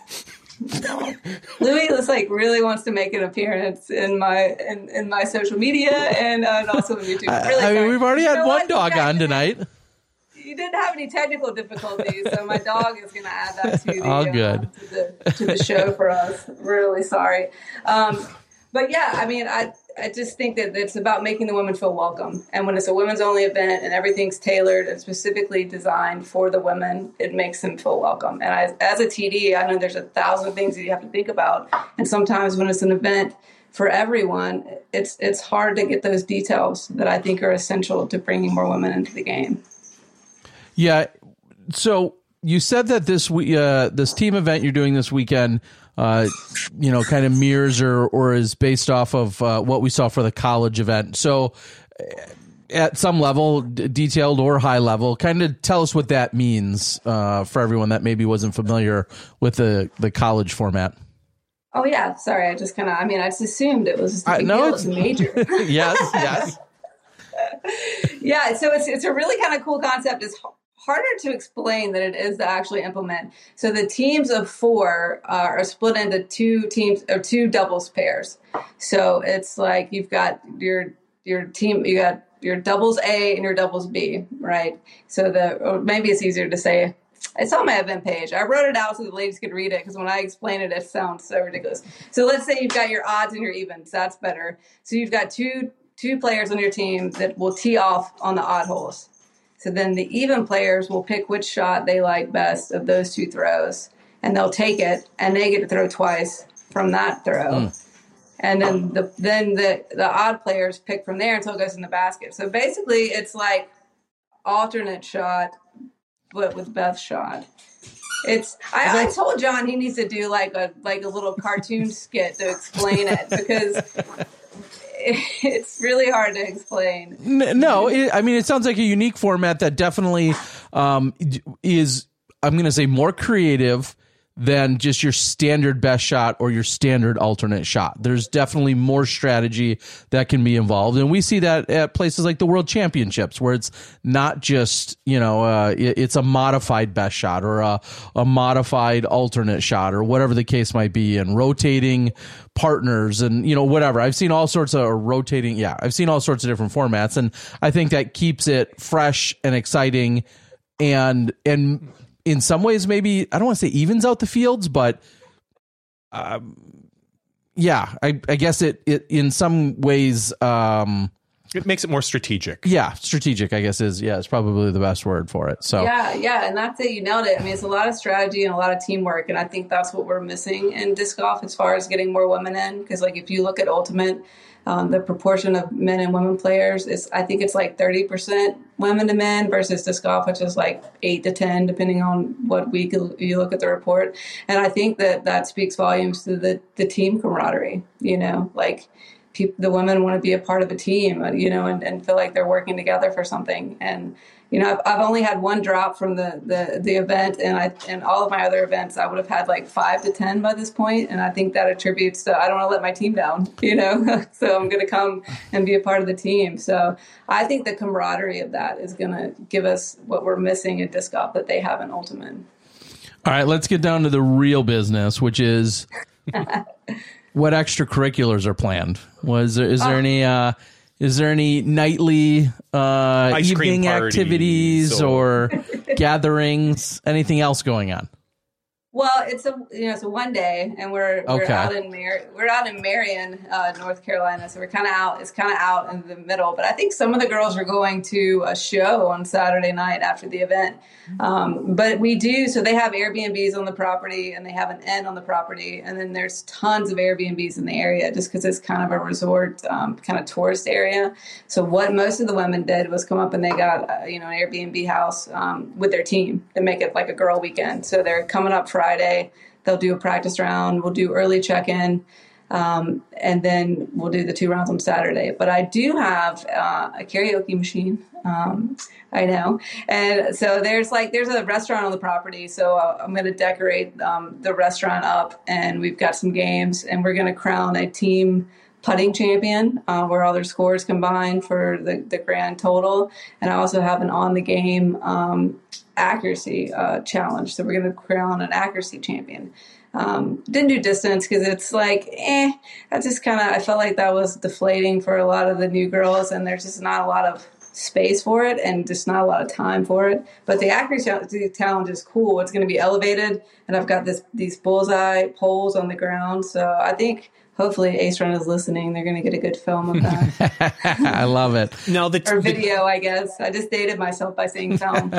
Louis looks like really wants to make an appearance in my in, in my social media and, uh, and also on YouTube. Really I mean, sorry. we've already you had one what? dog on tonight. You didn't have any technical difficulties, so my dog is going to add that to the, All good. Uh, to the to the show for us. Really sorry, um, but yeah, I mean, I I just think that it's about making the women feel welcome, and when it's a women's only event and everything's tailored and specifically designed for the women, it makes them feel welcome. And I, as a T D, I know there's a thousand things that you have to think about, and sometimes when it's an event for everyone, it's it's hard to get those details that I think are essential to bringing more women into the game. Yeah. So you said that this we uh, this team event you're doing this weekend, uh, you know, kind of mirrors or or is based off of uh, what we saw for the college event. So at some level, d- detailed or high level, kind of tell us what that means uh, for everyone that maybe wasn't familiar with the, the college format. Oh, yeah. Sorry. I just kind of I mean, I just assumed it was just a big uh, no, deal. It's a major. yes. Yes. Yeah. So it's it's a really kind of cool concept. It's harder to explain than it is to actually implement. So the teams of four uh, are split into two teams or two doubles pairs. So it's like you've got your your team, you got your doubles A and your doubles B, right? So the or maybe it's easier to say. It's on my event page. I wrote it out so the ladies could read it because when I explain it, it sounds so ridiculous. So let's say you've got your odds and your evens. That's better. So you've got two two players on your team that will tee off on the odd holes. So then the even players will pick which shot they like best of those two throws, and they'll take it, and they get to throw twice from that throw. Mm. And then the then the, the odd players pick from there until it goes in the basket. So basically, it's like alternate shot, but with Beth's shot. It's I, I told John he needs to do like a like a little cartoon skit to explain it because it's really hard to explain. No, it, I mean, it sounds like a unique format that definitely um, is, I'm going to say, more creative than just your standard best shot or your standard alternate shot. There's definitely more strategy that can be involved. And we see that at places like the World Championships, where it's not just, you know, uh, it, it's a modified best shot or a, a modified alternate shot or whatever the case might be, and rotating partners and, you know, whatever. I've seen all sorts of rotating. Yeah, I've seen all sorts of different formats. And I think that keeps it fresh and exciting and, and, in some ways, maybe, I don't want to say evens out the fields, but um, yeah, I, I guess it, it in some ways um, It makes it more strategic. Yeah, strategic, I guess, is yeah, is probably the best word for it. So yeah, yeah, and that's it. You nailed it. I mean, it's a lot of strategy and a lot of teamwork, and I think that's what we're missing in disc golf as far as getting more women in. Because like if you look at Ultimate, um, the proportion of men and women players is I think it's like thirty percent women to men versus disc golf, which is like eight to ten, depending on what week you look at the report. And I think that that speaks volumes to the the team camaraderie. You know, like. The women want to be a part of a team, you know, and, and feel like they're working together for something. And, you know, I've, I've only had one drop from the, the, the event, and I and all of my other events, I would have had like five to ten by this point. And I think that attributes to I don't want to let my team down, you know, so I'm going to come and be a part of the team. So I think the camaraderie of that is going to give us what we're missing at disc golf that they have in Ultimate. All right, let's get down to the real business, which is what extracurriculars are planned? Was there, is there oh. any uh, is there any nightly uh, evening activities or, or gatherings? Anything else going on? Well, it's a you know it's a one day, and we're we're okay. out in Mar- we're out in Marion, uh, North Carolina. So we're kind of out. It's kind of out in the middle. But I think some of the girls are going to a show on Saturday night after the event. Um, but we do. So they have Airbnbs on the property, and they have an inn on the property, and then there's tons of Airbnbs in the area, just because it's kind of a resort, um, kind of tourist area. So what most of the women did was come up and they got uh, you know an Airbnb house um, with their team to make it like a girl weekend. So they're coming up Friday. Friday, they'll do a practice round. We'll do early check-in, um, and then we'll do the two rounds on Saturday. But I do have uh, a karaoke machine. Um, I know, and so there's like there's a restaurant on the property. So I'm going to decorate um, the restaurant up, and we've got some games, and we're going to crown a team putting champion uh, where all their scores combined for the, the grand total. And I also have an on the game um, accuracy uh, challenge. So we're going to crown an accuracy champion. Um, didn't do distance because it's like, eh, I just kind of, I felt like that was deflating for a lot of the new girls, and there's just not a lot of space for it and just not a lot of time for it. But the accuracy challenge is cool. It's going to be elevated, and I've got this these bullseye poles on the ground. So I think hopefully Ace Run is listening. They're going to get a good film of that. I love it. No, the t- or video, I guess. I just dated myself by saying film.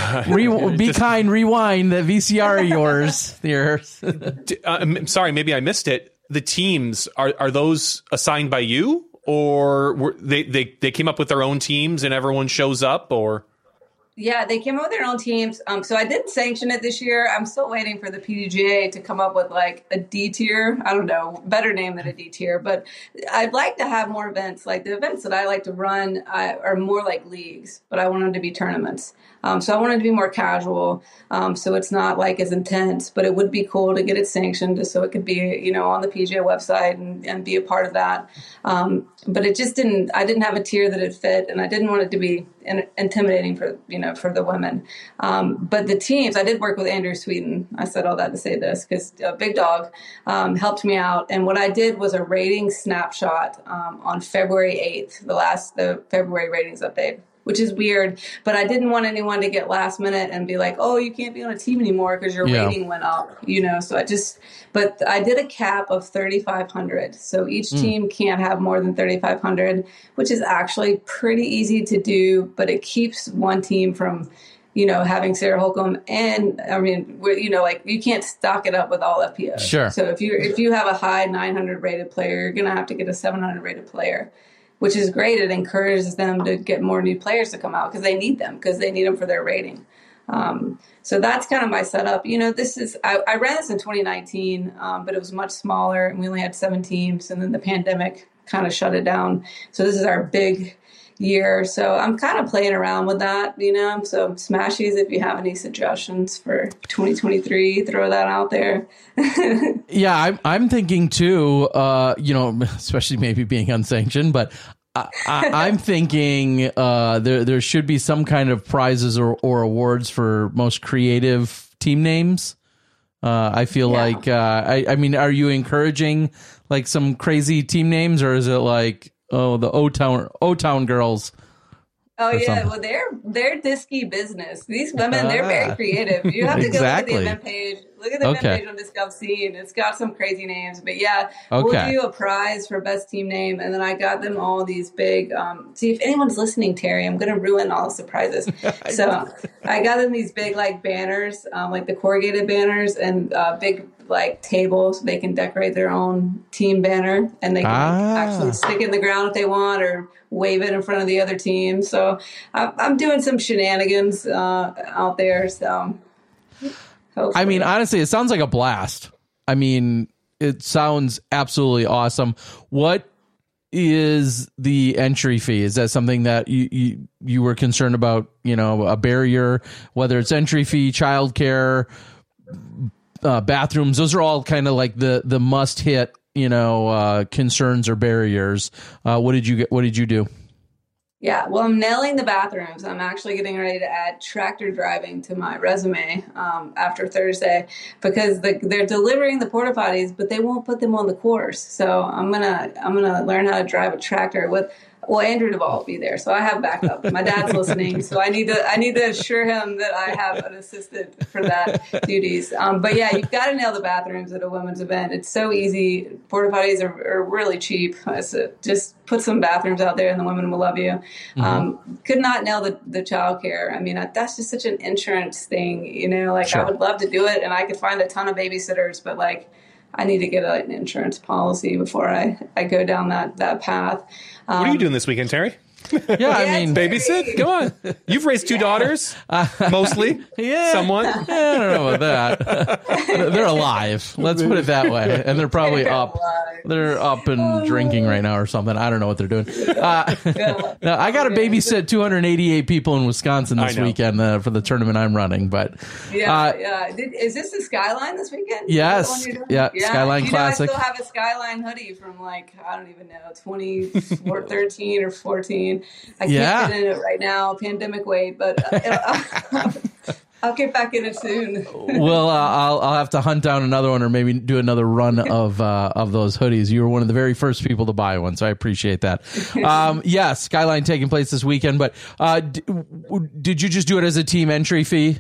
Re- be kind, rewind the V C R of yours. yours. uh, I'm sorry, maybe I missed it. The teams, are are those assigned by you? Or were they, they, they came up with their own teams and everyone shows up, or? Yeah, they came up with their own teams. Um, so I didn't sanction it this year. I'm still waiting for the P D G A to come up with like a D tier. I don't know, better name than a D tier. But I'd like to have more events. Like the events that I like to run I, are more like leagues, but I want them to be tournaments. Um, so I want it to be more casual. Um, so it's not like as intense, but it would be cool to get it sanctioned just so it could be, you know, on the P G A website and, and be a part of that. Um, but it just didn't, I didn't have a tier that it fit, and I didn't want it to be in, intimidating for, you know, for the women. Um, but the teams, I did work with Andrew Sweeten. I said all that to say this because uh, Big Dog um, helped me out. And what I did was a rating snapshot um, on February eighth, the last, the February ratings update, which is weird, but I didn't want anyone to get last minute and be like, oh, you can't be on a team anymore because your yeah. rating went up, you know? So I just, but I did a cap of thirty-five hundred. So each mm. team can't have more than thirty-five hundred, which is actually pretty easy to do, but it keeps one team from, you know, having Sarah Holcomb. And I mean, we're, you know, like you can't stock it up with all F P Os. Sure. So if you if you have a high nine hundred rated player, you're going to have to get a seven hundred rated player, which is great. It encourages them to get more new players to come out because they need them, because they need them for their rating. Um, so that's kind of my setup. You know, this is, I, I ran this in twenty nineteen, um, but it was much smaller and we only had seven teams, and then the pandemic kind of shut it down. So this is our big year. So I'm kind of playing around with that, you know, so Smashies, if you have any suggestions for twenty twenty-three, throw that out there. Yeah, I'm, I'm thinking too, uh, you know, especially maybe being unsanctioned, but I, I, I'm thinking uh, there there should be some kind of prizes or, or awards for most creative team names. Uh, I feel yeah. like, uh, I, I mean, are you encouraging like some crazy team names, or is it like, oh, the O-Town O-Town girls? Oh yeah, something. Well they're they're disky business. These women, they're very creative. You have to exactly. go to the event page. Look at the Okay. Invitational Disc Golf scene. It's got some crazy names, but yeah, Okay. we'll do a prize for best team name, and then I got them all these big. Um, see, if anyone's listening, Terry, I'm going to ruin all the surprises. So I got them these big like banners, um, like the corrugated banners, and uh, big like tables. They can decorate their own team banner, and they can Ah. actually stick it in the ground if they want, or wave it in front of the other team. So I'm, I'm doing some shenanigans uh, out there. So. Hopefully. I mean, honestly, it sounds like a blast. I mean, it sounds absolutely awesome. What is the entry fee? Is that something that you you, you were concerned about, you know, a barrier, whether it's entry fee, childcare, uh, bathrooms? Those are all kind of like the, the must hit, you know, uh, concerns or barriers. Uh, what did you get? What did you do? Yeah, well, I'm nailing the bathrooms. I'm actually getting ready to add tractor driving to my resume um, after Thursday, because the, they're delivering the porta potties, but they won't put them on the course. So I'm gonna I'm gonna learn how to drive a tractor with. Well, Andrew Duvall will be there, so I have backup. My dad's listening, so I need to I need to assure him that I have an assistant for that duties. Um, but yeah, you've got to nail the bathrooms at a women's event. It's so easy. Porta potties are, are really cheap. So just put some bathrooms out there, and the women will love you. Mm-hmm. Um, could not nail the the childcare. I mean, that's just such an insurance thing, you know. Like Sure. I would love to do it, and I could find a ton of babysitters, but like. I need to get a, an insurance policy before I, I go down that, that path. Um, What are you doing this weekend, Terry? Yeah, I mean, babysit? Come on. You've raised two yeah. daughters, mostly. Yeah. Somewhat. Yeah, I don't know about that. They're alive. Let's put it that way. And they're probably they're up. alive. They're up and drinking right now or something. I don't know what they're doing. Uh, now, I got to babysit two hundred eighty-eight people in Wisconsin this weekend uh, for the tournament I'm running. But yeah, uh, yeah. Did, is this the Skyline this weekend? Yes. Yeah, yeah, Skyline you Classic. Know, I still have a Skyline hoodie from like, I don't even know, twenty thirteen or fourteen. I can't yeah. get in it right now, pandemic weight, but uh, I'll get back in it soon. Well, uh, I'll I'll have to hunt down another one, or maybe do another run of uh, of those hoodies. You were one of the very first people to buy one, so I appreciate that. Um, yeah, Skyline taking place this weekend, but uh, d- did you just do it as a team entry fee?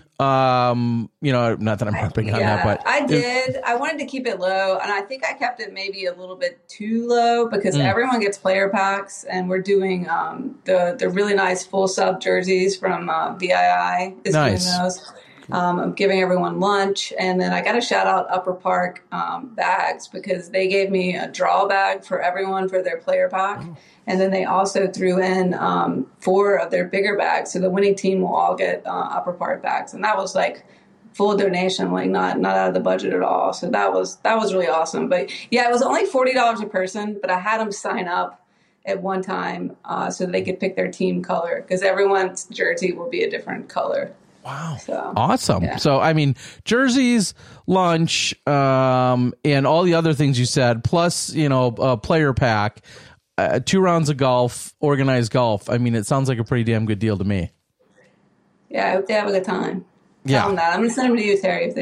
Um, you know, not that I'm harping on yeah, that, but I did. I wanted to keep it low, and I think I kept it maybe a little bit too low because mm. everyone gets player packs, and we're doing um, the the really nice full sub jerseys from uh, V I I. Is nice. Doing those. Um, I'm giving everyone lunch, and then I got to shout out Upper Park um, bags because they gave me a draw bag for everyone for their player pack, oh. and then they also threw in um, four of their bigger bags, so the winning team will all get uh, Upper Park bags, and that was like full donation, like not not out of the budget at all. So that was that was really awesome. But yeah, it was only forty dollars a person, but I had them sign up at one time uh, so they could pick their team color because everyone's jersey will be a different color. Wow. So, awesome. Yeah. So, I mean, jerseys, lunch, um, and all the other things you said, plus, you know, a player pack, uh, two rounds of golf, organized golf. I mean, it sounds like a pretty damn good deal to me. Yeah, I hope they have a good time. Yeah. Tell them that. I'm going to send them to you, Terry, if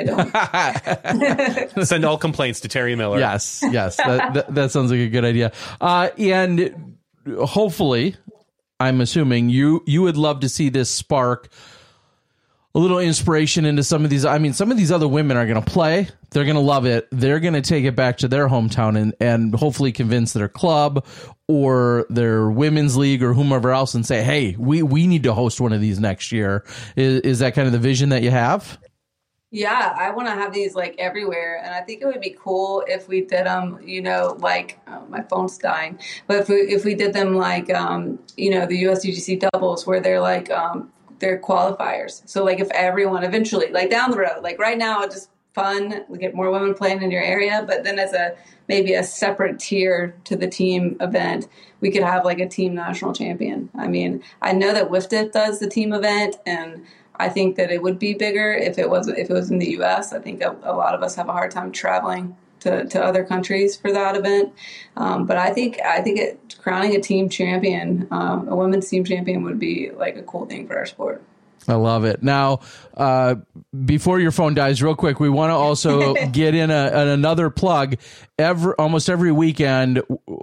they don't. Send all complaints to Terry Miller. Yes, yes. that, that, that sounds like a good idea. Uh, and hopefully, I'm assuming you, you would love to see this spark a little inspiration into some of these. I mean, some of these other women are going to play. They're going to love it. They're going to take it back to their hometown and, and hopefully convince their club or their women's league or whomever else and say, hey, we, we need to host one of these next year. Is, is that kind of the vision that you have? Yeah, I want to have these like everywhere. And I think it would be cool if we did them, you know, like oh, my phone's dying. But if we, if we did them like, um, you know, the U S D G C doubles where they're like, um, they're qualifiers. So like if everyone eventually, like down the road, like right now, it's just fun. We get more women playing in your area, but then as a, maybe a separate tier to the team event, we could have like a team national champion. I mean, I know that W I F T I P does the team event, and I think that it would be bigger if it was, if it was in the U S. I think a, a lot of us have a hard time traveling to, to other countries for that event. Um, but I think I think it, crowning a team champion, um, a women's team champion, would be like a cool thing for our sport. I love it. Now, uh, before your phone dies, real quick, we want to also get in a, an, another plug. Every almost every weekend,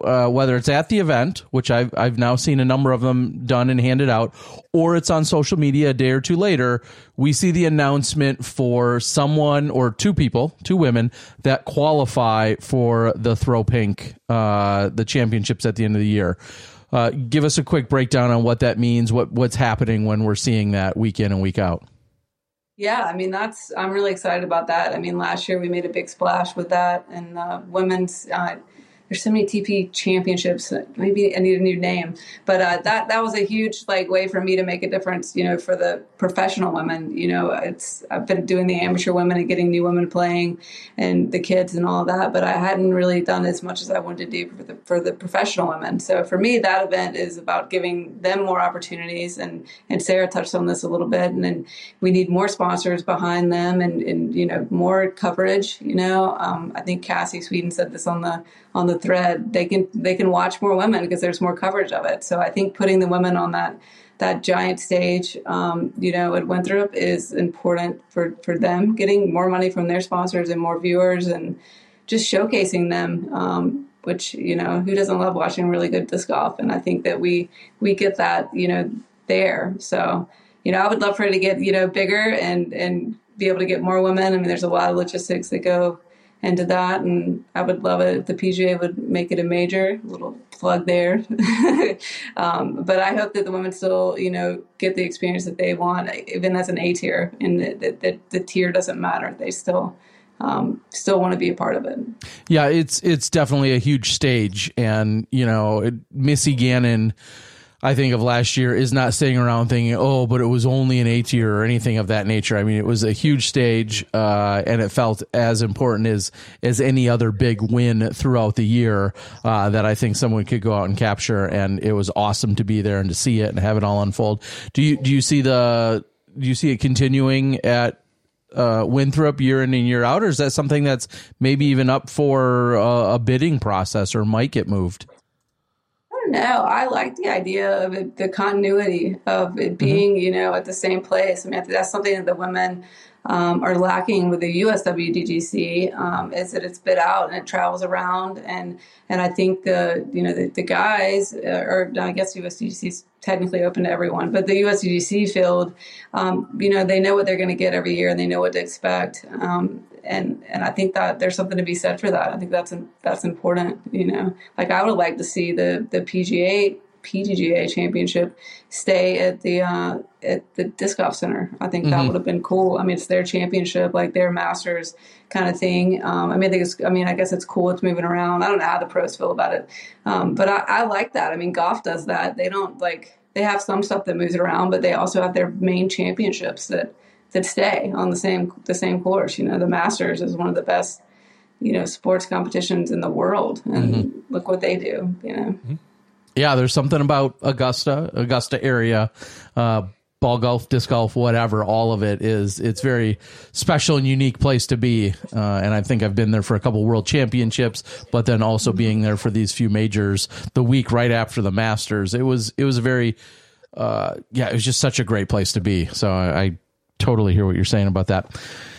uh, whether it's at the event, which I've I've now seen a number of them done and handed out, or it's on social media a day or two later, we see the announcement for someone or two people, two women that qualify for the Throw Pink, uh, the championships at the end of the year. Uh, give us a quick breakdown on what that means, what what's happening when we're seeing that week in and week out. Yeah, I mean, that's, I'm really excited about that. I mean, last year we made a big splash with that, and uh, women's, uh, there's so many T P championships. Maybe I need a new name, but uh, that that was a huge like way for me to make a difference. You know, for the professional women. You know, it's I've been doing the amateur women and getting new women playing, and the kids and all of that. But I hadn't really done as much as I wanted to do for the for the professional women. So for me, that event is about giving them more opportunities. And and Sarah touched on this a little bit. And then we need more sponsors behind them, and and you know more coverage. You know, um, I think Cassie Sweden said this on the on the thread. They can they can watch more women because there's more coverage of it. So I think putting the women on that that giant stage, um, you know, at Winthrop is important for, for them, getting more money from their sponsors and more viewers, and just showcasing them, um, which, you know, who doesn't love watching really good disc golf? And I think that we we get that, you know, there. So, you know, I would love for it to get, you know, bigger and, and be able to get more women. I mean, there's a lot of logistics that go into that, and I would love it if the P G A would make it a major. Little plug there. um, but I hope that the women still, you know, get the experience that they want, even as an A tier, and that the, the, the tier doesn't matter. They still um, still want to be a part of it. Yeah, it's it's definitely a huge stage, and you know, it, Missy Gannon, I think of last year, is not sitting around thinking, oh, but it was only an A tier or anything of that nature. I mean, it was a huge stage, uh, and it felt as important as as any other big win throughout the year uh, that I think someone could go out and capture. And it was awesome to be there and to see it and have it all unfold. Do you do you see the do you see it continuing at uh, Winthrop year in and year out, or is that something that's maybe even up for uh, a bidding process or might get moved? No, I like the idea of it, the continuity of it being, mm-hmm. you know, at the same place. I mean, I think that's something that the women um, are lacking with the U S W D G C, um, is that it's bid out and it travels around. And and I think the, you know, the, the guys, uh, or I guess U S W D G C is technically open to everyone, but the U S W D G C field, um, you know, they know what they're going to get every year and they know what to expect. Um, And and I think that there's something to be said for that. I think that's that's important. You know, like I would like to see the the P G A P T G A championship stay at the uh, at the disc golf center. I think mm-hmm. that would have been cool. I mean, it's their championship, like their Masters kind of thing. Um, I mean, I think it's. I mean, I guess it's cool. It's moving around. I don't know how the pros feel about it, um, but I, I like that. I mean, golf does that. They don't like they have some stuff that moves around, but they also have their main championships that. that stay on the same the same course. You know, the Masters is one of the best, you know, sports competitions in the world, and mm-hmm. look what they do. You know, yeah, there's something about Augusta, Augusta area, uh, ball golf, disc golf, whatever. All of it is it's very special and unique place to be. Uh, and I think I've been there for a couple World Championships, but then also being there for these few majors the week right after the Masters. It was it was a very uh, yeah, it was just such a great place to be. So I. I totally hear what you're saying about that.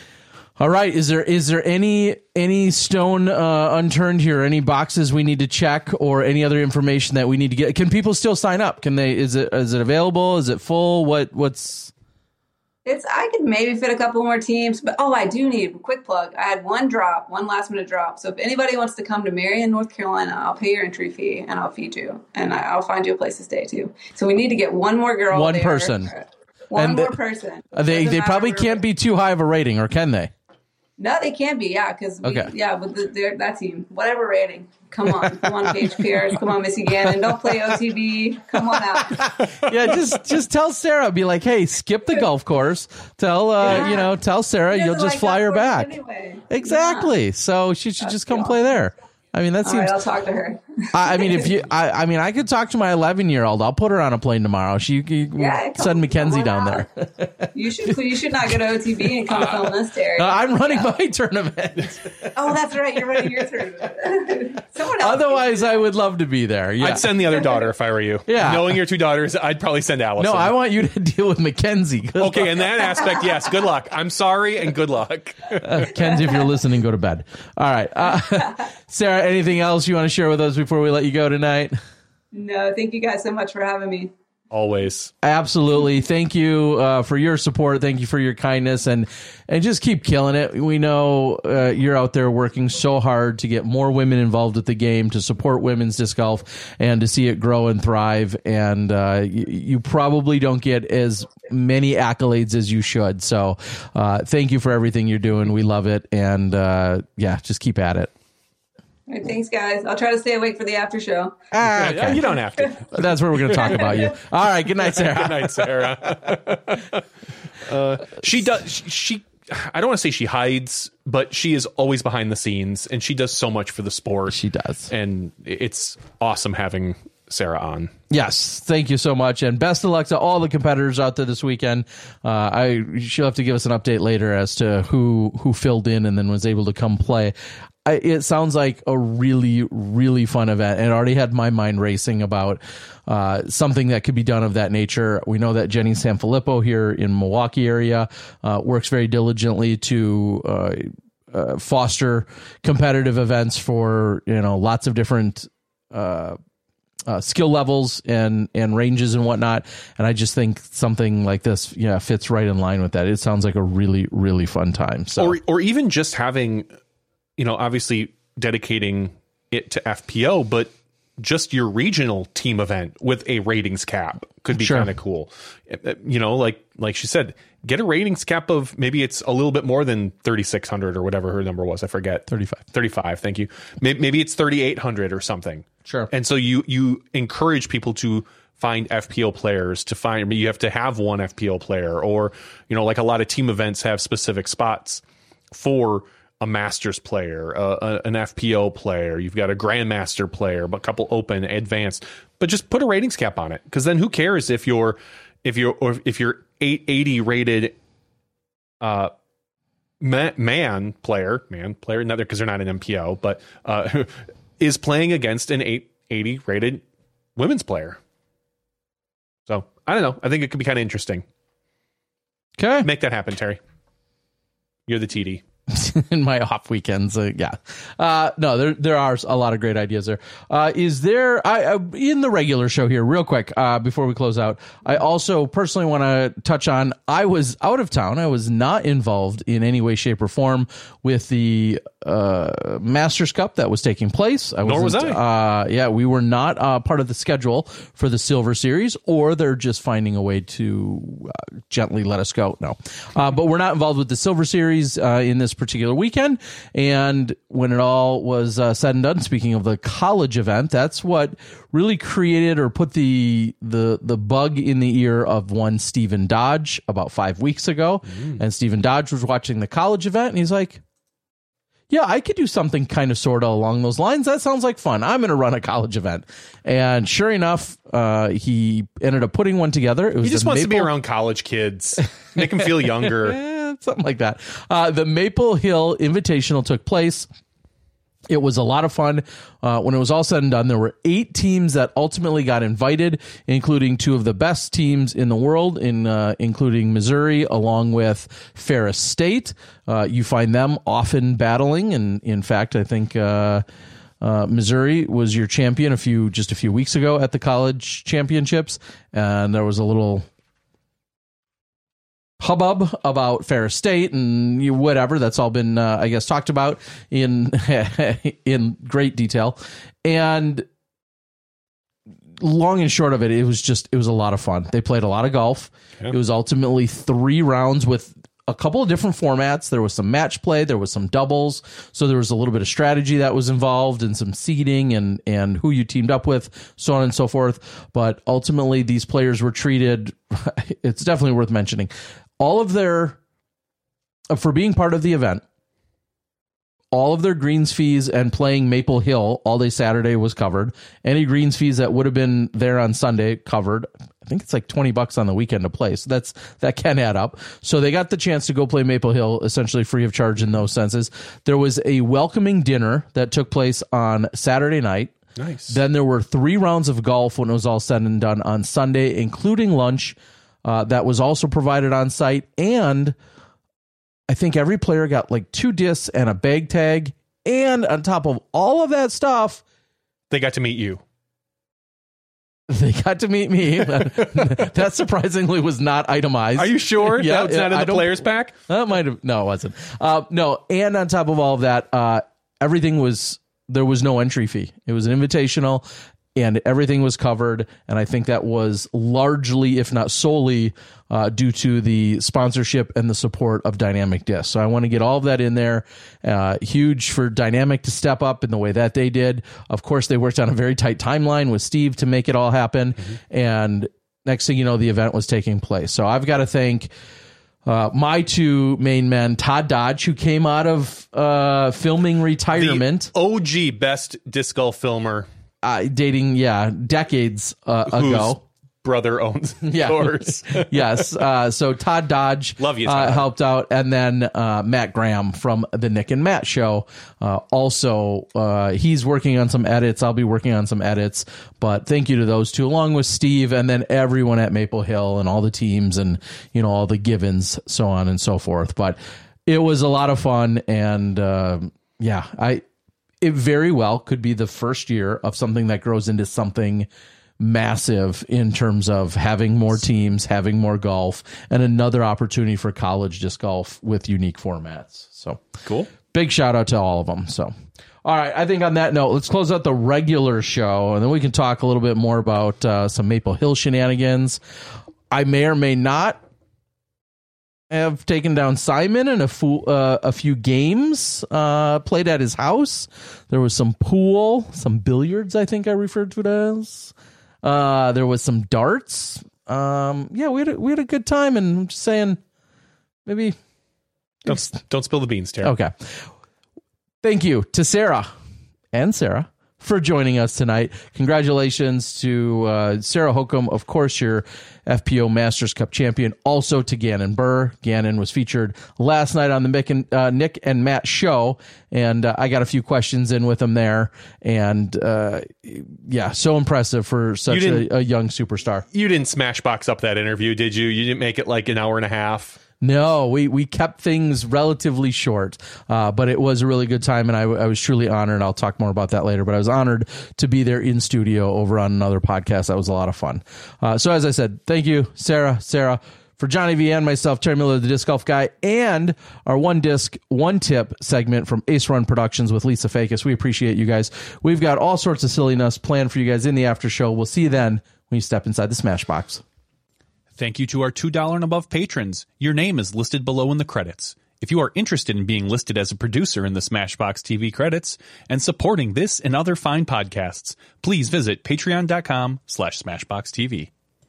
All right. Is there is there any any stone uh, unturned here? Any boxes we need to check, or any other information that we need to get? Can people still sign up? Can they? Is it is it available? Is it full? What what's? It's I could maybe fit a couple more teams, but oh, I do need a quick plug. I had one drop, one last minute drop. So if anybody wants to come to Marion, North Carolina, I'll pay your entry fee and I'll feed you, and I'll find you a place to stay too. So we need to get one more girl. One there. person. One and more the, person. They they probably can't be too high of a rating, or can they? No, they can be. Yeah, because okay. yeah, with the, that team, whatever rating. Come on, come on, Paige Pierce. Come on, Missy Gannon. Don't play O T B. Come on out. Yeah, just just tell Sarah. Be like, hey, skip the golf course. Tell uh, yeah. you know, tell Sarah you'll just like fly her back. Anyway. Exactly. Yeah. So she should That's just come cool. play there. I mean, that All seems. right, I'll talk to her. I, I mean, if you, I, I mean, I could talk to my eleven year old. I'll put her on a plane tomorrow. She, you, yeah, send Mackenzie down out. there. You should, you should not go to O T B and come film this, Terry. Uh, I'm running yeah. my tournament. Oh, that's right. You're running your tournament. Someone else. Otherwise, I would love to be there. Yeah. I'd send the other daughter if I were you. Yeah. Knowing your two daughters, I'd probably send Allison. No, I want you to deal with Mackenzie. Good okay, luck. in that aspect, yes. Good luck. I'm sorry and good luck. uh, Kenzie, if you're listening, go to bed. All right. Uh, Sarah, anything else you want to share with us before we let you go tonight? No, thank you guys so much for having me. Always. Absolutely. Thank you uh, for your support. Thank you for your kindness, and and just keep killing it. We know uh, you're out there working so hard to get more women involved with the game, to support women's disc golf, and to see it grow and thrive. And uh, you, you probably don't get as many accolades as you should. So uh, thank you for everything you're doing. We love it. And uh, yeah, just keep at it. All right, thanks, guys. I'll try to stay awake for the after show. Ah, okay. You don't have to. That's where we're going to talk about you. All right. Good night, Sarah. Good night, Sarah. uh, she does. She, she. I don't want to say she hides, but she is always behind the scenes, and she does so much for the sport. She does, and it's awesome having Sarah on. Yes, thank you so much, and best of luck to all the competitors out there this weekend. Uh, I she'll have to give us an update later as to who who filled in and then was able to come play. I, it sounds like a really, really fun event, and it already had my mind racing about uh, something that could be done of that nature. We know that Jenny Sanfilippo here in Milwaukee area uh, works very diligently to uh, uh, foster competitive events for, you know, lots of different uh, uh, skill levels and and ranges and whatnot. And I just think something like this, yeah, fits right in line with that. It sounds like a really, really fun time. So, or or even just having, you know, obviously dedicating it to F P O, but just your regional team event with a ratings cap could be Sure. kind of cool. You know, like like she said, get a ratings cap of maybe it's a little bit more than thirty-six hundred or whatever her number was. I forget. thirty-five. thirty-five. Thank you. Maybe, maybe it's thirty-eight hundred or something. Sure. And so you you encourage people to find F P O players, to find, I mean, you have to have one F P O player, or, you know, like a lot of team events have specific spots for a Masters player, uh, an F P O player, you've got a Grandmaster player, a couple open, advanced, but just put a ratings cap on it. Because then who cares if you're if you're or if you're eight eighty rated uh man, man player, man player, not because they're not an M P O, but uh, is playing against an eight eighty rated women's player. So I don't know. I think it could be kind of interesting. Okay, make that happen, Terry. You're the T D. In my off weekends, uh, yeah. Uh, no, there there are a lot of great ideas there. Uh, is there, I, I, in the regular show here, real quick, uh, before we close out, I also personally want to touch on, I was out of town. I was not involved in any way, shape, or form with the uh, Masters Cup that was taking place. I Nor was I. Uh, yeah, we were not uh, part of the schedule for the Silver Series, or they're just finding a way to uh, gently let us go. No. Uh, but we're not involved with the Silver Series uh, in this particular weekend. And when it all was uh, said and done, speaking of the college event, that's what really created or put the the the bug in the ear of one Stephen Dodge about five weeks ago. Mm. And Stephen Dodge was watching the college event, and he's like, yeah, I could do something kind of sort of along those lines. That sounds like fun. I'm going to run a college event. And sure enough, uh, he ended up putting one together. It was he just the wants Maple- to be around college kids, make them feel younger. Something like that. Uh, the Maple Hill Invitational took place. It was a lot of fun. Uh, when it was all said and done, there were eight teams that ultimately got invited, including two of the best teams in the world, in uh, including Missouri, along with Ferris State. Uh, you find them often battling, and in fact, I think uh, uh, Missouri was your champion a few just a few weeks ago at the college championships, and there was a little hubbub about Ferris State and you, whatever. That's all been, uh, I guess, talked about in in great detail. And long and short of it, it was just, it was a lot of fun. They played a lot of golf. Yeah. It was ultimately three rounds with a couple of different formats. There was some match play, there was some doubles, so there was a little bit of strategy that was involved, and some seeding and and who you teamed up with, so on and so forth. But ultimately, these players were treated, it's definitely worth mentioning, all of their, for being part of the event, all of their greens fees and playing Maple Hill all day Saturday was covered. Any greens fees that would have been there on Sunday covered. I think it's like twenty bucks on the weekend to play. So that's, that can add up. So they got the chance to go play Maple Hill essentially free of charge in those senses. There was a welcoming dinner that took place on Saturday night. Nice. Then there were three rounds of golf when it was all said and done on Sunday, including lunch uh, that was also provided on site. And I think every player got like two discs and a bag tag. And on top of all of that stuff, They got to meet you. They got to meet me. That surprisingly was not itemized. Are you sure? Yeah, That's not in I the don't- players pack? That might have. No, it wasn't. Uh, no, and on top of all of that, uh, everything was, there was no entry fee. It was an invitational, and everything was covered. And I think that was largely, if not solely, uh, due to the sponsorship and the support of Dynamic Disc. So I want to get all of that in there. Uh, huge for Dynamic to step up in the way that they did. Of course, they worked on a very tight timeline with Steve to make it all happen. Mm-hmm. And next thing you know, the event was taking place. So I've got to thank uh, my two main men, Todd Dodge, who came out of uh, filming retirement. The O G best disc golf filmer. Uh, dating, yeah, decades uh, ago. Brother owns yeah. course. Yes. Uh, so Todd Dodge Love you, Todd. Uh, helped out. And then uh, Matt Graham from the Nick and Matt Show. Uh, also, uh, he's working on some edits. I'll be working on some edits. But thank you to those two, along with Steve and then everyone at Maple Hill and all the teams and, you know, all the Givens, so on and so forth. But it was a lot of fun. And uh, yeah, I... it very well could be the first year of something that grows into something massive in terms of having more teams, having more golf, and another opportunity for college disc golf with unique formats. So cool. Big shout out to all of them. So, all right. I think on that note, let's close out the regular show, and then we can talk a little bit more about uh, some Maple Hill shenanigans. I may or may not have taken down Simon in a, fo- uh, a few games, uh, played at his house. There was some pool, some billiards, I think I referred to it as. Uh, there was some darts. Um, yeah, we had a, we had a good time, and I'm just saying, maybe don't don't spill the beans, Tara. Okay. Thank you to Sarah and Sarah for joining us tonight. Congratulations to uh, Sarah Hokum, of course, your F P O Masters Cup champion. Also to Gannon Burr. Gannon was featured last night on the Mick and, uh, Nick and Matt show, and uh, I got a few questions in with him there. And uh, yeah, so impressive for such a, a young superstar. You didn't Smashbox up that interview, did you? You didn't make it like an hour and a half? No, we, we kept things relatively short, uh, but it was a really good time, and I, I was truly honored. I'll talk more about that later, but I was honored to be there in studio over on another podcast. That was a lot of fun. Uh, so as I said, thank you, Sarah, Sarah, for Johnny V and myself, Terry Miller, the Disc Golf Guy, and our One Disc, One Tip segment from Ace Run Productions with Lisa Fakis. We appreciate you guys. We've got all sorts of silliness planned for you guys in the after show. We'll see you then when you step inside the Smashbox. Thank you to our two dollars and above patrons. Your name is listed below in the credits. If you are interested in being listed as a producer in the Smashbox T V credits and supporting this and other fine podcasts, please visit patreon.com slash smashboxtv.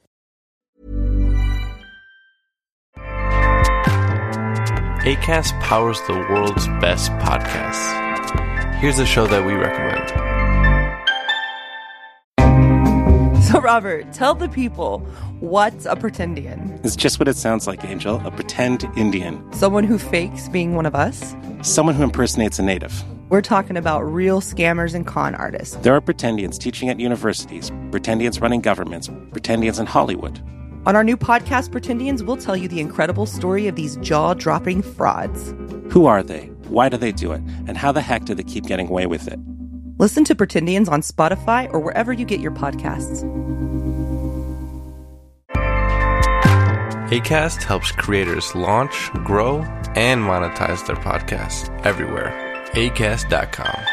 Acast powers the world's best podcasts. Here's a show that we recommend. So, Robert, tell the people, what's a pretendian? It's just what it sounds like, Angel. A pretend Indian. Someone who fakes being one of us? Someone who impersonates a native. We're talking about real scammers and con artists. There are pretendians teaching at universities, pretendians running governments, pretendians in Hollywood. On our new podcast, Pretendians, we'll tell you the incredible story of these jaw-dropping frauds. Who are they? Why do they do it? And how the heck do they keep getting away with it? Listen to Pretendians on Spotify or wherever you get your podcasts. Acast helps creators launch, grow, and monetize their podcasts everywhere. Acast dot com.